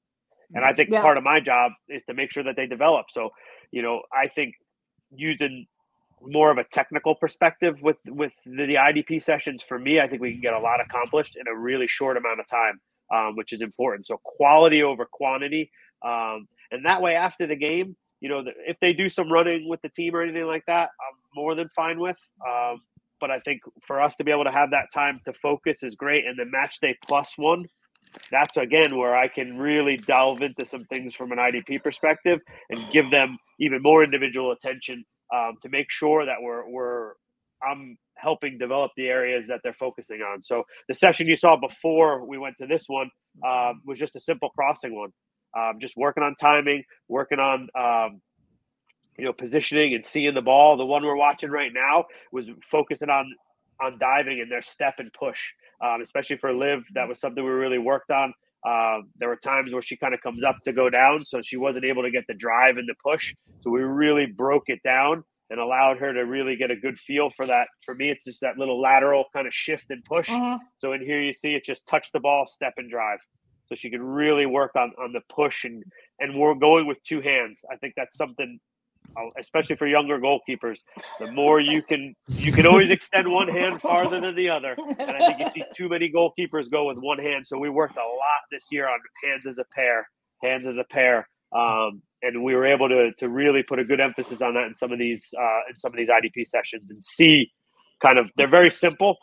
And I think yeah. part of my job is to make sure that they develop. So, you know, I think using more of a technical perspective with with the, the I D P sessions, for me, I think we can get a lot accomplished in a really short amount of time, um, which is important. So quality over quantity, um, and that way after the game, you know, if they do some running with the team or anything like that, I'm more than fine with. Um, but I think for us to be able to have that time to focus is great. And the match day plus one, that's again where I can really delve into some things from an I D P perspective and give them even more individual attention. Um, to make sure that we're we're I'm helping develop the areas that they're focusing on. So the session you saw before we went to this one uh, was just a simple crossing one, um, just working on timing, working on um, you know positioning and seeing the ball. The one we're watching right now was focusing on on diving and their step and push, um, especially for Liv. That was something we really worked on. Uh, there were times where she kind of comes up to go down, so she wasn't able to get the drive and the push. So we really broke it down and allowed her to really get a good feel for that. For me, it's just that little lateral kind of shift and push. Uh-huh. So in here you see it just touch the ball, step and drive. So she can really work on, on the push, and, and we're going with two hands. I think that's something, especially for younger goalkeepers, the more you can you can always extend one hand farther than the other. And I think you see too many goalkeepers go with one hand. So we worked a lot this year on hands as a pair, hands as a pair. Um, and we were able to to really put a good emphasis on that in some of these uh, in some of these I D P sessions and see kind of, they're very simple,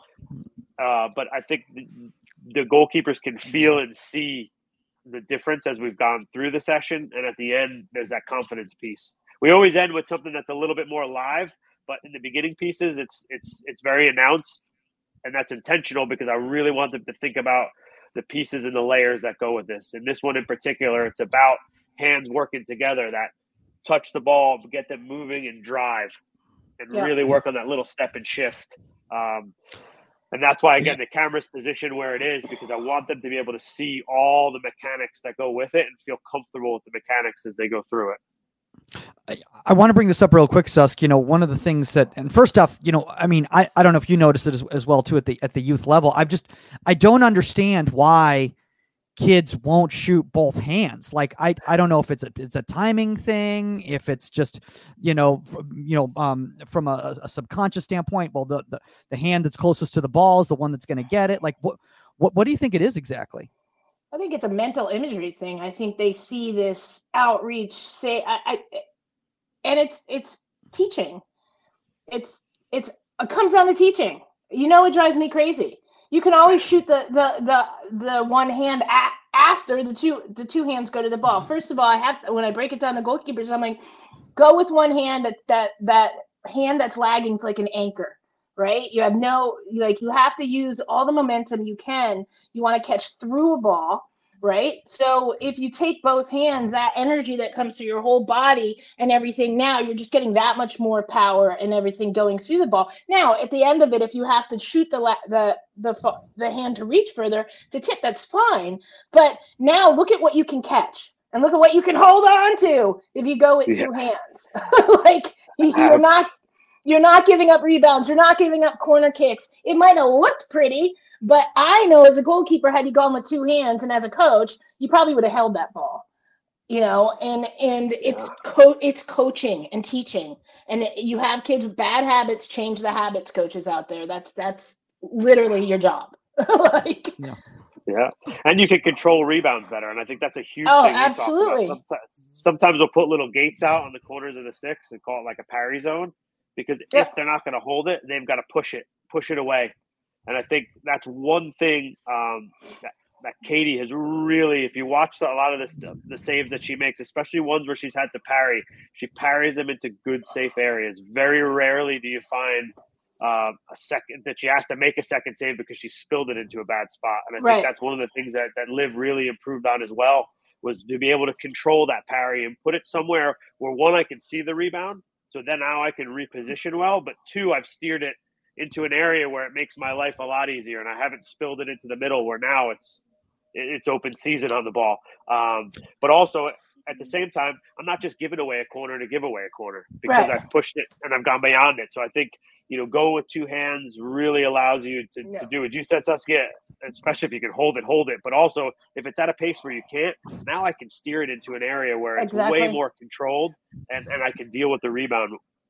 uh, but I think the, the goalkeepers can feel and see the difference as we've gone through the session. And at the end, there's that confidence piece. We always end with something that's a little bit more live, but in the beginning pieces, it's it's it's very announced, and that's intentional because I really want them to think about the pieces and the layers that go with this. And this one in particular, it's about hands working together that touch the ball, get them moving and drive, and yeah. really work on that little step and shift. Um, and that's why, again, the camera's positioned where it is, because I want them to be able to see all the mechanics that go with it and feel comfortable with the mechanics as they go through it. I, I want to bring this up real quick, Susk. You know, one of the things that, and first off, you know, I mean, I, I don't know if you noticed it as, as well too at the at the youth level. I've just, I don't understand why kids won't shoot both hands. Like, I I don't know if it's a it's a timing thing, if it's just, you know, from, you know, um, from a, a subconscious standpoint. Well, the, the the hand that's closest to the ball is the one that's going to get it. Like, what what what do you think it is exactly? I think it's a mental imagery thing. I think they see this outreach, say, I, I and it's it's teaching. It's it's it comes down to teaching. You know, it drives me crazy. You can always shoot the the the the one hand a, after the two the two hands go to the ball. First of all, I have when I break it down to goalkeepers, I'm like, go with one hand. That that that hand that's lagging is like an anchor. Right? You have no, like, you have to use all the momentum you can. You want to catch through a ball, right? So if you take both hands, that energy that comes through your whole body and everything, now you're just getting that much more power and everything going through the ball. Now, at the end of it, if you have to shoot the la- the the the hand to reach further to tip, that's fine. But now look at what you can catch. And look at what you can hold on to if you go with yeah. two hands. Like you're not you're not giving up rebounds. You're not giving up corner kicks. It might have looked pretty, but I know as a goalkeeper, had you gone with two hands and as a coach, you probably would have held that ball. You know, and and yeah. it's co- it's coaching and teaching. And it, you have kids with bad habits, change the habits, coaches out there. That's that's literally your job. Like yeah. Yeah, and you can control rebounds better, and I think that's a huge oh, thing. Absolutely. Sometimes, sometimes we'll put little gates out on the corners of the sticks and call it like a parry zone, because yeah. if they're not going to hold it, they've got to push it, push it away. And I think that's one thing um, that, that Katie has really, if you watch a lot of the, the saves that she makes, especially ones where she's had to parry, she parries them into good, safe areas. Very rarely do you find Uh, a second that she has to make a second save because she spilled it into a bad spot. And I right. think that's one of the things that, that Liv really improved on as well, was to be able to control that parry and put it somewhere where, one, I can see the rebound, so then now I can reposition well, but two, I've steered it into an area where it makes my life a lot easier, and I haven't spilled it into the middle where now it's it's open season on the ball. Um, but also at the same time, I'm not just giving away a corner to give away a corner, because right. I've pushed it and I've gone beyond it. So I think, you know, going with two hands really allows you to, yeah. to do what you said, Saskia, especially if you can hold it, hold it. But also, if it's at a pace where you can't, now I can steer it into an area where it's exactly. way more controlled, and, and I can deal with the rebound.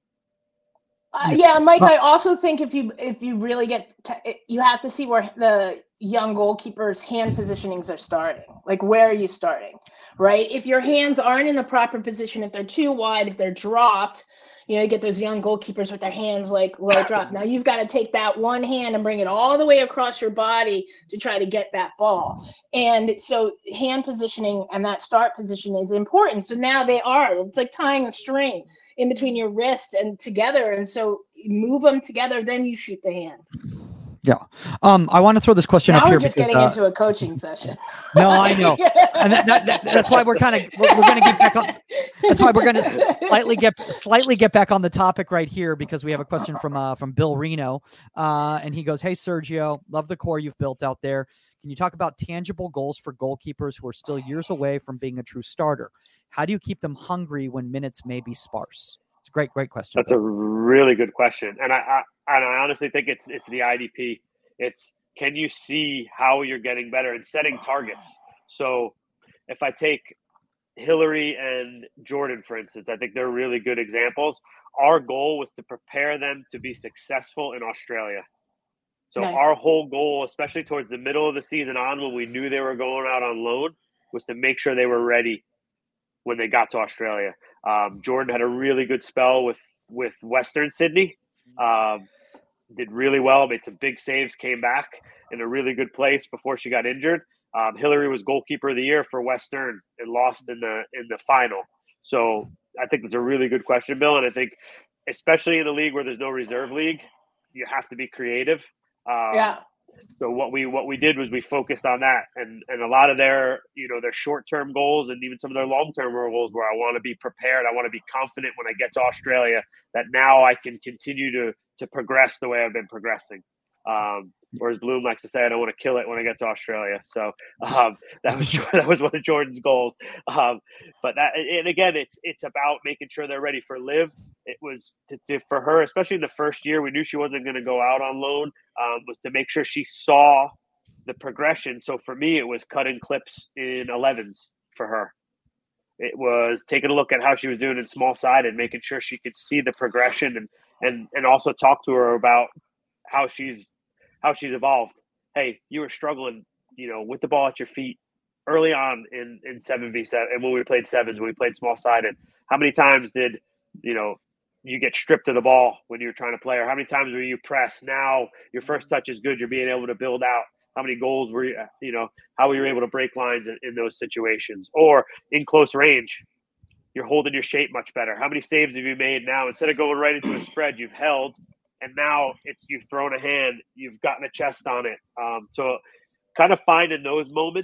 Uh, yeah, Mike, I also think if you if you really get to, you have to see where the young goalkeepers' hand positionings are starting. Like, where are you starting, right? If your hands aren't in the proper position, if they're too wide, if they're dropped, you know, you get those young goalkeepers with their hands like low drop. Now you've got to take that one hand and bring it all the way across your body to try to get that ball. And so hand positioning and that start position is important. So now they are, it's like tying a string in between your wrists and together. And so move them together, then you shoot the hand. Yeah. Um, I want to throw this question now up we're here. just because, getting uh, into a coaching session. No, I know. And that, that, that, that's why we're kind of, we're, we're going to get back on. That's why we're going to slightly get, slightly get back on the topic right here, because we have a question from, uh, from Bill Reno. Uh, and he goes, "Hey, Sergio, love the core you've built out there. Can you talk about tangible goals for goalkeepers who are still years away from being a true starter? How do you keep them hungry when minutes may be sparse?" It's a great, great question. That's Bill. a really good question. And I, I, and I honestly think it's, it's the I D P. It's, can you see how you're getting better and setting targets? So if I take Hillary and Jordan, for instance, I think they're really good examples. Our goal was to prepare them to be successful in Australia. So nice. Our whole goal, especially towards the middle of the season on, when we knew they were going out on loan, was to make sure they were ready when they got to Australia. Um, Jordan had a really good spell with, with Western Sydney. Um, did really well, made some big saves, came back in a really good place before she got injured. Um, Hillary was goalkeeper of the year for Western and lost in the in the final. So I think that's a really good question, Bill. And I think, especially in a league where there's no reserve league, you have to be creative. Um, yeah. So what we what we did was we focused on that, and and a lot of their you know their short term goals and even some of their long term goals where I want to be prepared, I want to be confident when I get to Australia that now I can continue to to progress the way I've been progressing. Um, whereas Bloom likes to say, I don't want to kill it when I get to Australia. So um, that was that was one of Jordan's goals. Um, but that, and again, it's it's about making sure they're ready for Liv. It was to, to, for her, especially in the first year, we knew she wasn't going to go out on loan. Um, was to make sure she saw the progression. So for me, it was cutting clips in elevens for her. It was taking a look at how she was doing in small side and making sure she could see the progression, and and and also talk to her about how she's how she's evolved. Hey, you were struggling, you know, with the ball at your feet early on in in seven v seven, and when we played sevens, when we played small sided. How many times did you know you get stripped of the ball when you're trying to play, or how many times were you pressed? Now your first touch is good. You're being able to build out. How many goals were you, you know, how were you able to break lines in, in those situations? Or in close range, you're holding your shape much better. How many saves have you made now? Instead of going right into a spread, you've held, and now it's you've thrown a hand, you've gotten a chest on it. Um, so kind of finding those moments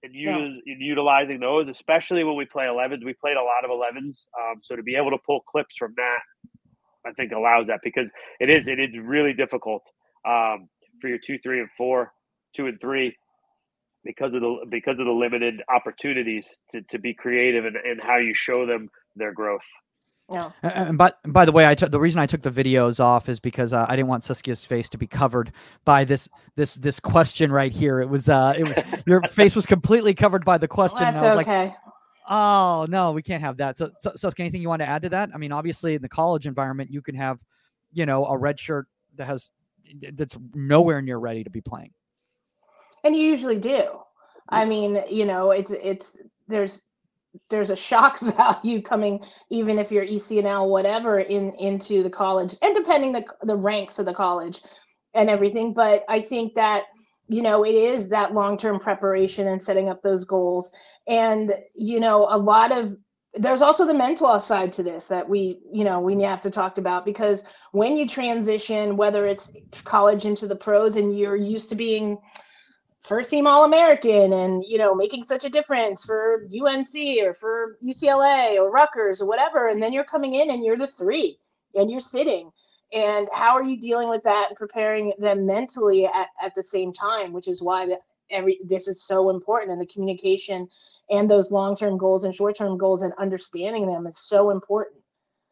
and use, yeah. utilizing those, especially when we play elevens. We played a lot of elevens. Um, so to be able to pull clips from that, I think allows that, because it is, it is really difficult um, for your two, three, and four, two and three, because of the, because of the limited opportunities to, to be creative and, and how you show them their growth. Yeah. And by, by the way, I took the reason I took the videos off is because uh, I didn't want Saskia's face to be covered by this this this question right here. It was uh it was your face was completely covered by the question. That's and I was okay. like, oh no, we can't have that. So, so Saskia, anything you want to add to that? I mean, obviously in the college environment, you can have, you know, a red shirt that has that's nowhere near ready to be playing. And you usually do. I mean, you know, it's it's there's. there's a shock value coming, even if you're E C N L, whatever, in into the college, and depending the the ranks of the college and everything. But I think that, you know, it is that long-term preparation and setting up those goals. And, you know, a lot of, there's also the mental side to this that we, you know, we have to talk about, because when you transition, whether it's college into the pros, and you're used to being first team All-American and, you know, making such a difference for U N C or for U C L A or Rutgers or whatever. And then you're coming in and you're the three and you're sitting. And how are you dealing with that and preparing them mentally at, at the same time, which is why the, every this is so important. And the communication and those long-term goals and short-term goals and understanding them is so important.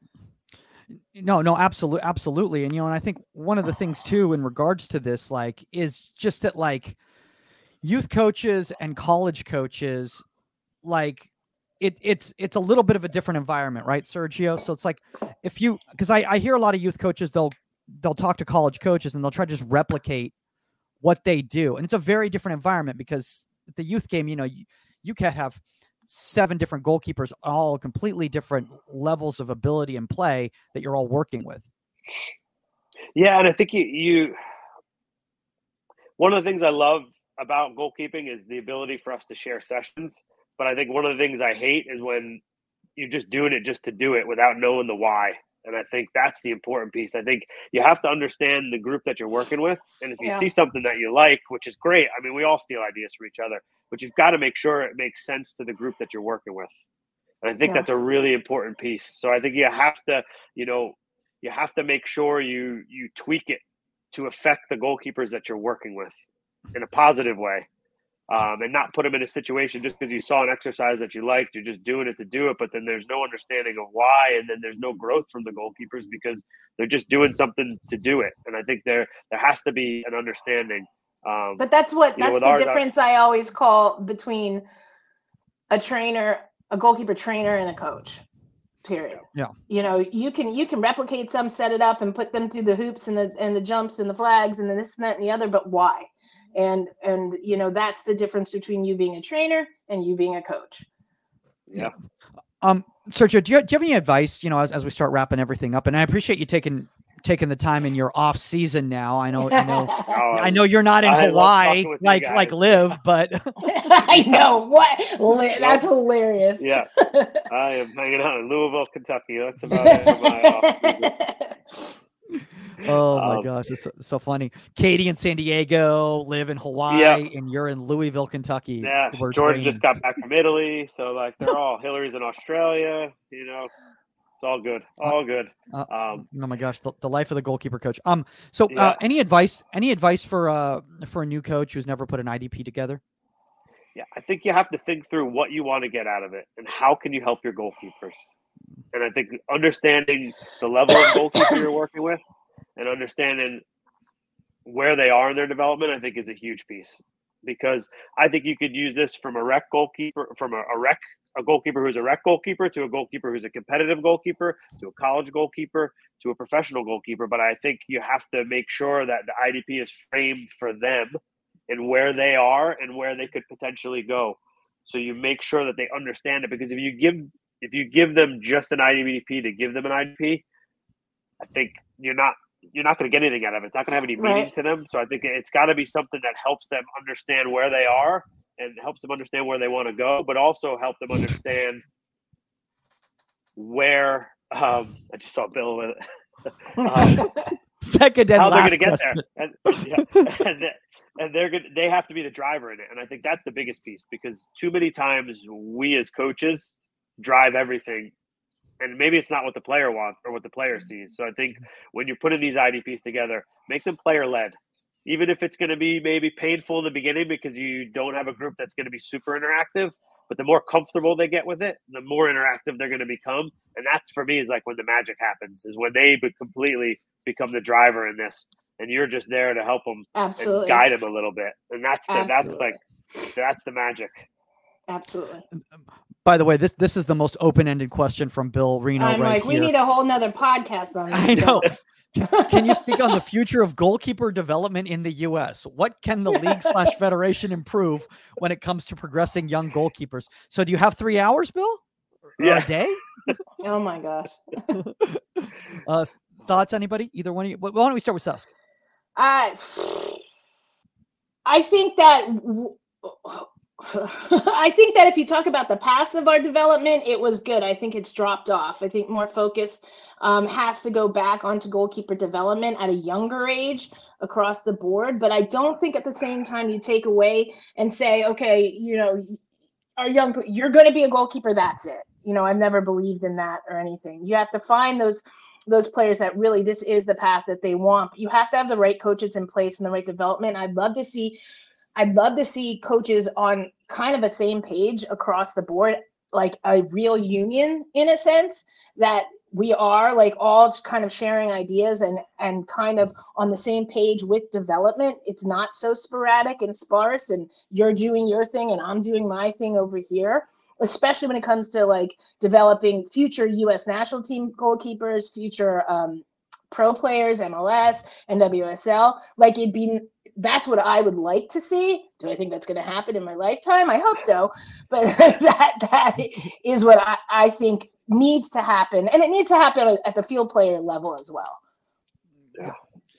No, no, absolutely. Absolutely. And, you know, and I think one of the things too, in regards to this, like, is just that, like, youth coaches and college coaches, like it, it's, it's a little bit of a different environment, right, Sergio? So it's like, if you, cause I, I hear a lot of youth coaches, they'll, they'll talk to college coaches and they'll try to just replicate what they do. And it's a very different environment, because at the youth game, you know, you, you can't have seven different goalkeepers, all completely different levels of ability and play that you're all working with. Yeah. And I think you, you, one of the things I love about goalkeeping is the ability for us to share sessions. But I think one of the things I hate is when you're just doing it just to do it without knowing the why. And I think that's the important piece. I think you have to understand the group that you're working with. And if you yeah. see something that you like, which is great, I mean, we all steal ideas from each other, but you've got to make sure it makes sense to the group that you're working with. And I think yeah. that's a really important piece. So I think you have to, you know, you have to make sure you, you tweak it to affect the goalkeepers that you're working with in a positive way, um, and not put them in a situation just because you saw an exercise that you liked, you're just doing it to do it, but then there's no understanding of why, and then there's no growth from the goalkeepers because they're just doing something to do it. And I think there there has to be an understanding. Um, but that's what that's know, the ours, difference I always call between a trainer, a goalkeeper trainer, and a coach. Period. Yeah. You know, you can you can replicate some, set it up, and put them through the hoops and the and the jumps and the flags and the this and that and the other, but why? And, and, you know, that's the difference between you being a trainer and you being a coach. Yeah. Um, Sergio, do you, do you have any advice, you know, as, as we start wrapping everything up? And I appreciate you taking, taking the time in your off season now. I know, I know, oh, I know you're not in I Hawaii, like, like Liv, but I know what that's hilarious. Yeah. I am hanging out in Louisville, Kentucky. That's about it for my off season. Oh my um, gosh, it's so, so funny. Katie in San Diego, live in Hawaii, yeah. and you're in Louisville, Kentucky. Yeah, George just got back from Italy, so like they're all Hillary's in Australia. You know, it's all good, all good. Uh, um, oh my gosh, the, the life of the goalkeeper coach. Um, so yeah. uh, any advice? Any advice for uh for a new coach who's never put an I D P together? Yeah, I think you have to think through what you want to get out of it and how can you help your goalkeepers. And I think understanding the level of goalkeeper you're working with and understanding where they are in their development, I think is a huge piece, because I think you could use this from a rec goalkeeper, from a, a rec, a goalkeeper who's a rec goalkeeper to a goalkeeper who's a competitive goalkeeper, to a college goalkeeper, to a professional goalkeeper. But I think you have to make sure that the I D P is framed for them and where they are and where they could potentially go. So you make sure that they understand it, because if you give, if you give them just an I D P to give them an I D P, I think you're not, you're not going to get anything out of it. It's not going to have any meaning right. to them. So I think it's got to be something that helps them understand where they are and helps them understand where they want to go, but also help them understand where, um, I just saw Bill with it. um, Second and how last they're going to get there. And, yeah, and, and they're good. They have to be the driver in it, and I think that's the biggest piece because too many times we as coaches drive everything, and maybe it's not what the player wants or what the player sees. So I think when you're putting these I D Ps together, make them player led, even if it's going to be maybe painful in the beginning because you don't have a group that's going to be super interactive. But the more comfortable they get with it, the more interactive they're going to become, and that's for me is like when the magic happens, is when they be completely become the driver in this. And you're just there to help them Absolutely. and guide them a little bit. And that's the, Absolutely. that's like, that's the magic. Absolutely. By the way, this this is the most open-ended question from Bill Reno I'm right like, here. we need a whole nother podcast on this. I know. Can you speak on the future of goalkeeper development in the U S? What can the league slash federation improve when it comes to progressing young goalkeepers? So do you have three hours, Bill? Or Yeah. a day? Oh my gosh. uh, thoughts, anybody? Either one of you? Why don't we start with Susk? I I think that I think that if you talk about the past of our development, it was good. I think it's dropped off. I think more focus um, has to go back onto goalkeeper development at a younger age across the board. But I don't think at the same time you take away and say, okay, you know, our young, you're going to be a goalkeeper. That's it. You know, I've never believed in that or anything. You have to find those those players that really this is the path that they want. You have to have the right coaches in place and the right development. I'd love to see, I'd love to see coaches on kind of a same page across the board, like a real union in a sense that we are like all kind of sharing ideas and, and kind of on the same page with development. It's not so sporadic and sparse and you're doing your thing and I'm doing my thing over here. Especially when it comes to like developing future U S national team goalkeepers, future um, pro players, M L S and W S L. Like it'd be, that's what I would like to see. Do I think that's going to happen in my lifetime? I hope so. But that that is what I, I think needs to happen. And it needs to happen at the field player level as well. Yeah.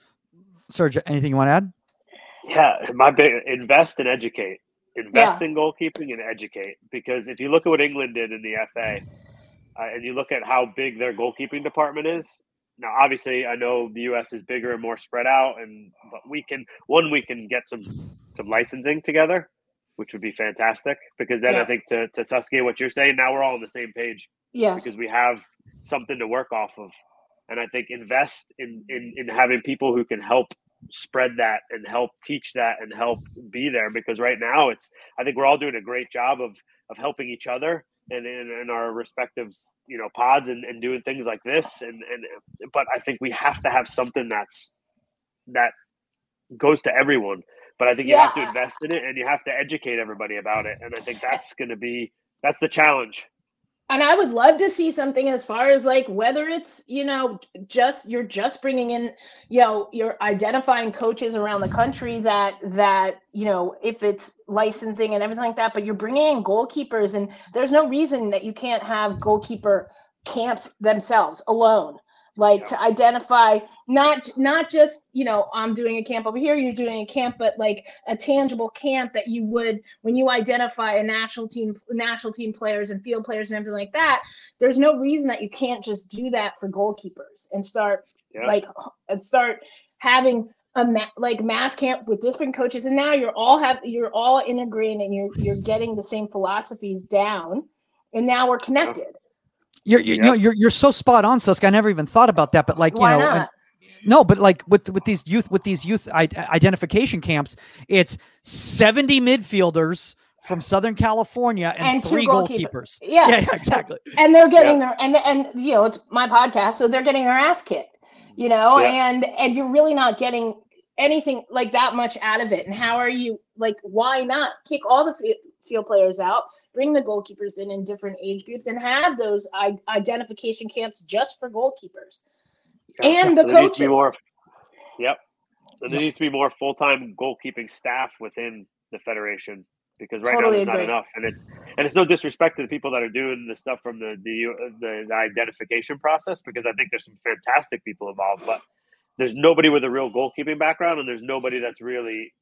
Serge, anything you want to add? Yeah, my big invest and educate. Invest Yeah. in goalkeeping and educate, because if you look at what England did in the F A uh, and you look at how big their goalkeeping department is, now obviously I know the U S is bigger and more spread out, and but we can one we can get some some licensing together, which would be fantastic, because then Yeah. I think to to Saskia, what you're saying, now we're all on the same page Yes. because we have something to work off of, and I think invest in in, in having people who can help spread that and help teach that and help be there, because right now it's I think we're all doing a great job of of helping each other and in, in our respective you know pods and, and doing things like this and and but I think we have to have something that's that goes to everyone, but I think you Yeah. have to invest in it and you have to educate everybody about it, and I think that's going to be that's the challenge. And I would love to see something as far as like whether it's, you know, just you're just bringing in, you know, you're identifying coaches around the country that that, you know, if it's licensing and everything like that, but you're bringing in goalkeepers, and there's no reason that you can't have goalkeeper camps themselves alone. Like Yeah. to identify not not just, you know, I'm doing a camp over here, you're doing a camp, but like a tangible camp that you would when you identify a national team, national team players and field players and everything like that. There's no reason that you can't just do that for goalkeepers and start Yeah. like and start having a ma- like mass camp with different coaches, and now you're all have you're all integrating and you're you're getting the same philosophies down, and now we're connected. You're, you're, Yeah. you know, you're, you're so spot on, Susk. I never even thought about that, but like, Why you know, not? and- no, but like with, with these youth, with these youth I- identification camps, it's seventy midfielders from Southern California and, And two three goalkeepers. goalkeepers. Yeah. yeah, yeah, exactly. And they're getting Yeah. their and and you know, it's my podcast, so they're getting their ass kicked, you know, Yeah. and and you're really not getting anything like that much out of it. And how are you like? Why not kick all the f- field players out, bring the goalkeepers in in different age groups, and have those I- identification camps just for goalkeepers Yeah. and the There needs to be coaches. more. Yep. And there Yep. needs to be more full-time goalkeeping staff within the federation, because right Totally now there's not agree. enough, and it's and it's no disrespect to the people that are doing the stuff from the the, the the identification process, because I think there's some fantastic people involved, but there's nobody with a real goalkeeping background, and there's nobody that's really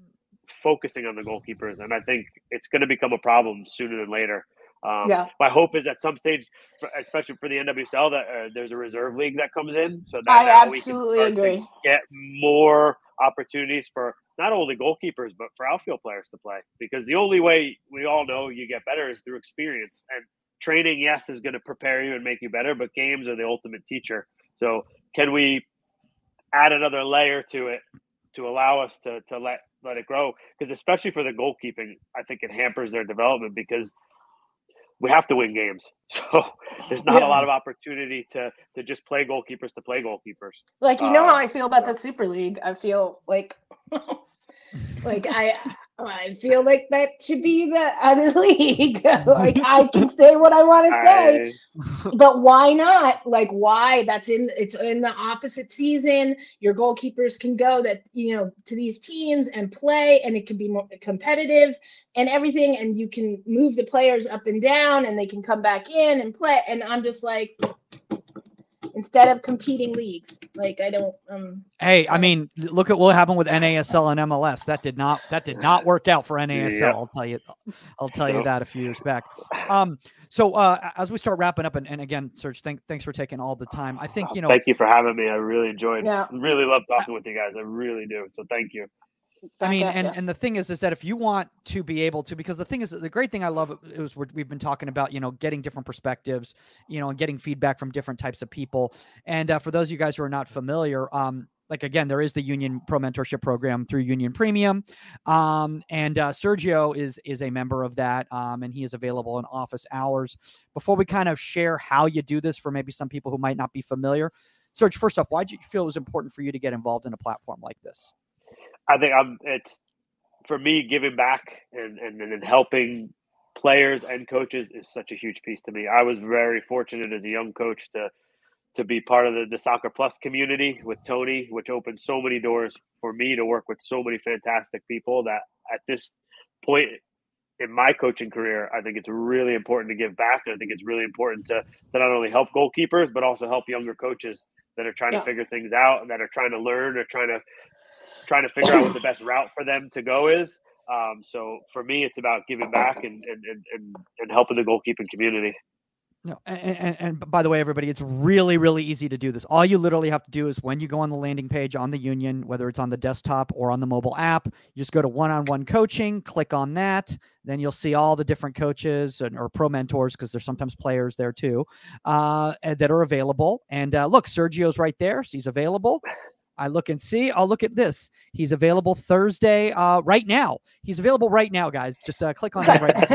focusing on the goalkeepers, and I think it's going to become a problem sooner than later. Um, Yeah. My hope is at some stage, for, especially for the N W S L, that uh, there's a reserve league that comes in, so that I now we can absolutely start agree. to get more opportunities for not only goalkeepers, but for outfield players to play. Because the only way we all know you get better is through experience. And training, yes, is going to prepare you and make you better, but games are the ultimate teacher. So can we add another layer to it to allow us to to let let it grow? Because especially for the goalkeeping, I think it hampers their development because we have to win games. So there's not yeah. a lot of opportunity to to just play goalkeepers to play goalkeepers. Like, you know uh, how I feel about the Super League? I feel like like I I feel like that should be the other league. Like, I can say what I want to say, I... but why not? Like, why? That's in it's in the opposite season. Your goalkeepers can go that you know to these teams and play, and it can be more competitive and everything. And you can move the players up and down, and they can come back in and play. And I'm just like, instead of competing leagues, like I don't. Um, hey, I mean, look at what happened with N A S L and M L S. That did not that did not work out for N A S L. Yep. I'll tell you, I'll tell you that a few years back. Um, so uh, as we start wrapping up, and, and again, Serge, thank, thanks for taking all the time. I think you know. Thank you for having me. I really enjoyed. Yeah. Really love talking with you guys. I really do. So thank you. I mean, and, and the thing is, is that if you want to be able to, because the thing is, the great thing I love is we're, we've been talking about, you know, getting different perspectives, you know, and getting feedback from different types of people. And uh, for those of you guys who are not familiar, um, like, again, there is the Union Pro Mentorship Program through Union Premium. Um, and uh, Sergio is, is a member of that. Um, and he is available in office hours. Before we kind of share how you do this for maybe some people who might not be familiar, Serge, first off, why did you feel it was important for you to get involved in a platform like this? I think I'm, it's for me, giving back and, and, and helping players and coaches is such a huge piece to me. I was very fortunate as a young coach to to be part of the, the Soccer Plus community with Tony, which opened so many doors for me to work with so many fantastic people that at this point in my coaching career, I think it's really important to give back. And I think it's really important to, to not only help goalkeepers, but also help younger coaches that are trying yeah. to figure things out and that are trying to learn or trying to trying to figure out what the best route for them to go is. Um, so for me, it's about giving back and, and, and, and helping the goalkeeping community. No, and, and, and by the way, everybody, it's really, really easy to do this. All you literally have to do is when you go on the landing page on the Union, whether it's on the desktop or on the mobile app, you just go to one-on-one coaching, click on that. Then you'll see all the different coaches and, or pro mentors, because there's sometimes players there too, uh, that are available. And uh, look, Sergio's right there. So he's available. I look and see. I'll look at this. He's available Thursday uh, right now. He's available right now, guys. Just uh, click on him right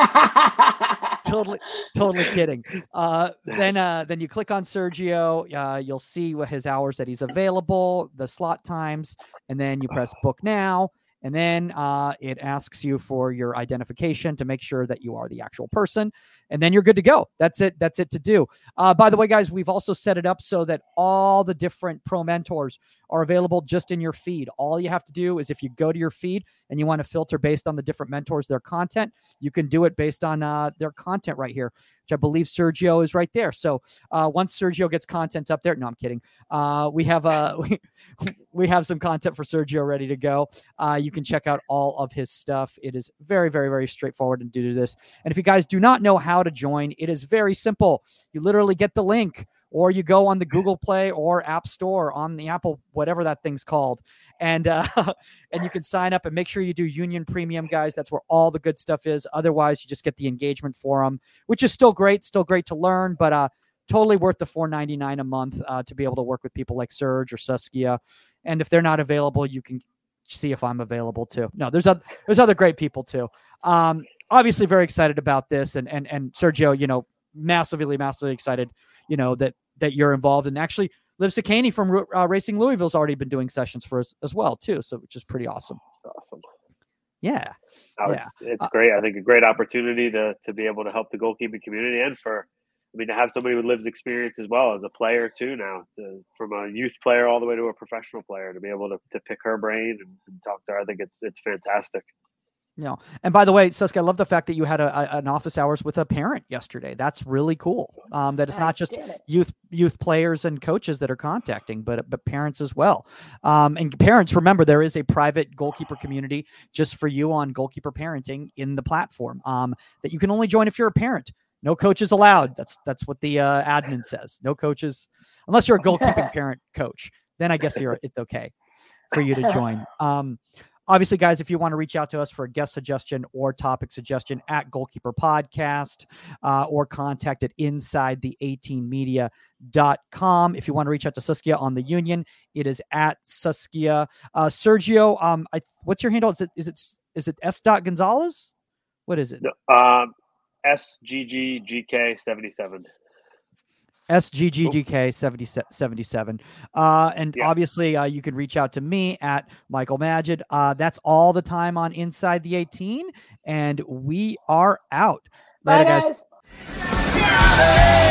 now. totally, totally kidding. Uh, then, uh, then you click on Sergio. Uh, you'll see what his hours that he's available, the slot times, and then you press book now. And then uh, it asks you for your identification to make sure that you are the actual person. And then you're good to go. That's it. That's it to do. Uh, by the way, guys, we've also set it up so that all the different pro mentors are available just in your feed. All you have to do is if you go to your feed and you want to filter based on the different mentors, their content, you can do it based on uh, their content right here, which I believe Sergio is right there. So uh, once Sergio gets content up there, no, I'm kidding. Uh, we have uh, we, we have some content for Sergio ready to go. Uh, you can check out all of his stuff. It is very, very, very straightforward to do this. And if you guys do not know how to join, it is very simple. You literally get the link, or you go on the Google Play or App Store on the Apple, whatever that thing's called. And uh, and you can sign up and make sure you do Union Premium, guys. That's where all the good stuff is. Otherwise, you just get the engagement forum, which is still great, still great to learn, but uh, totally worth the four ninety-nine a month uh, to be able to work with people like Serge or Saskia. And if they're not available, you can see if I'm available too. No, there's other, there's other great people too. Um, obviously very excited about this. And, and, and Sergio, you know, massively, massively excited, you know, that, that you're involved. And actually Liv Sakani from uh, Racing Louisville has already been doing sessions for us as well too. So, which is pretty awesome. Awesome. Yeah. No, yeah. It's, it's great. I think a great opportunity to, to be able to help the goalkeeping community and for, I mean, to have somebody with Liv's experience as well as a player too now, to, from a youth player all the way to a professional player, to be able to, to pick her brain and, and talk to her. I think it's it's fantastic. You know, and by the way, Saskia, I love the fact that you had a, a, an office hours with a parent yesterday. That's really cool. Um, that it's not just youth youth players and coaches that are contacting, but but parents as well. Um, and parents, remember, there is a private goalkeeper community just for you on goalkeeper parenting in the platform um, that you can only join if you're a parent. No coaches allowed. That's that's what the uh, admin says. No coaches, unless you're a goalkeeping parent coach. Then I guess you're it's okay for you to join. Um, obviously, guys, if you want to reach out to us for a guest suggestion or topic suggestion, at Goalkeeper Podcast uh, or contact at inside the eighteen media dot com. If you want to reach out to Saskia on the Union, it is at Saskia. Uh, Sergio, um, I, what's your handle? Is it is it is it S. Gonzalez? What is it? Um, S G G G K seventy-seven. S G G G K seventy seventy-seven. Uh, and yeah. obviously, uh, you can reach out to me at Michael Magid. Uh, that's all the time on Inside the eighteen, and we are out. Bye, Later, guys. guys.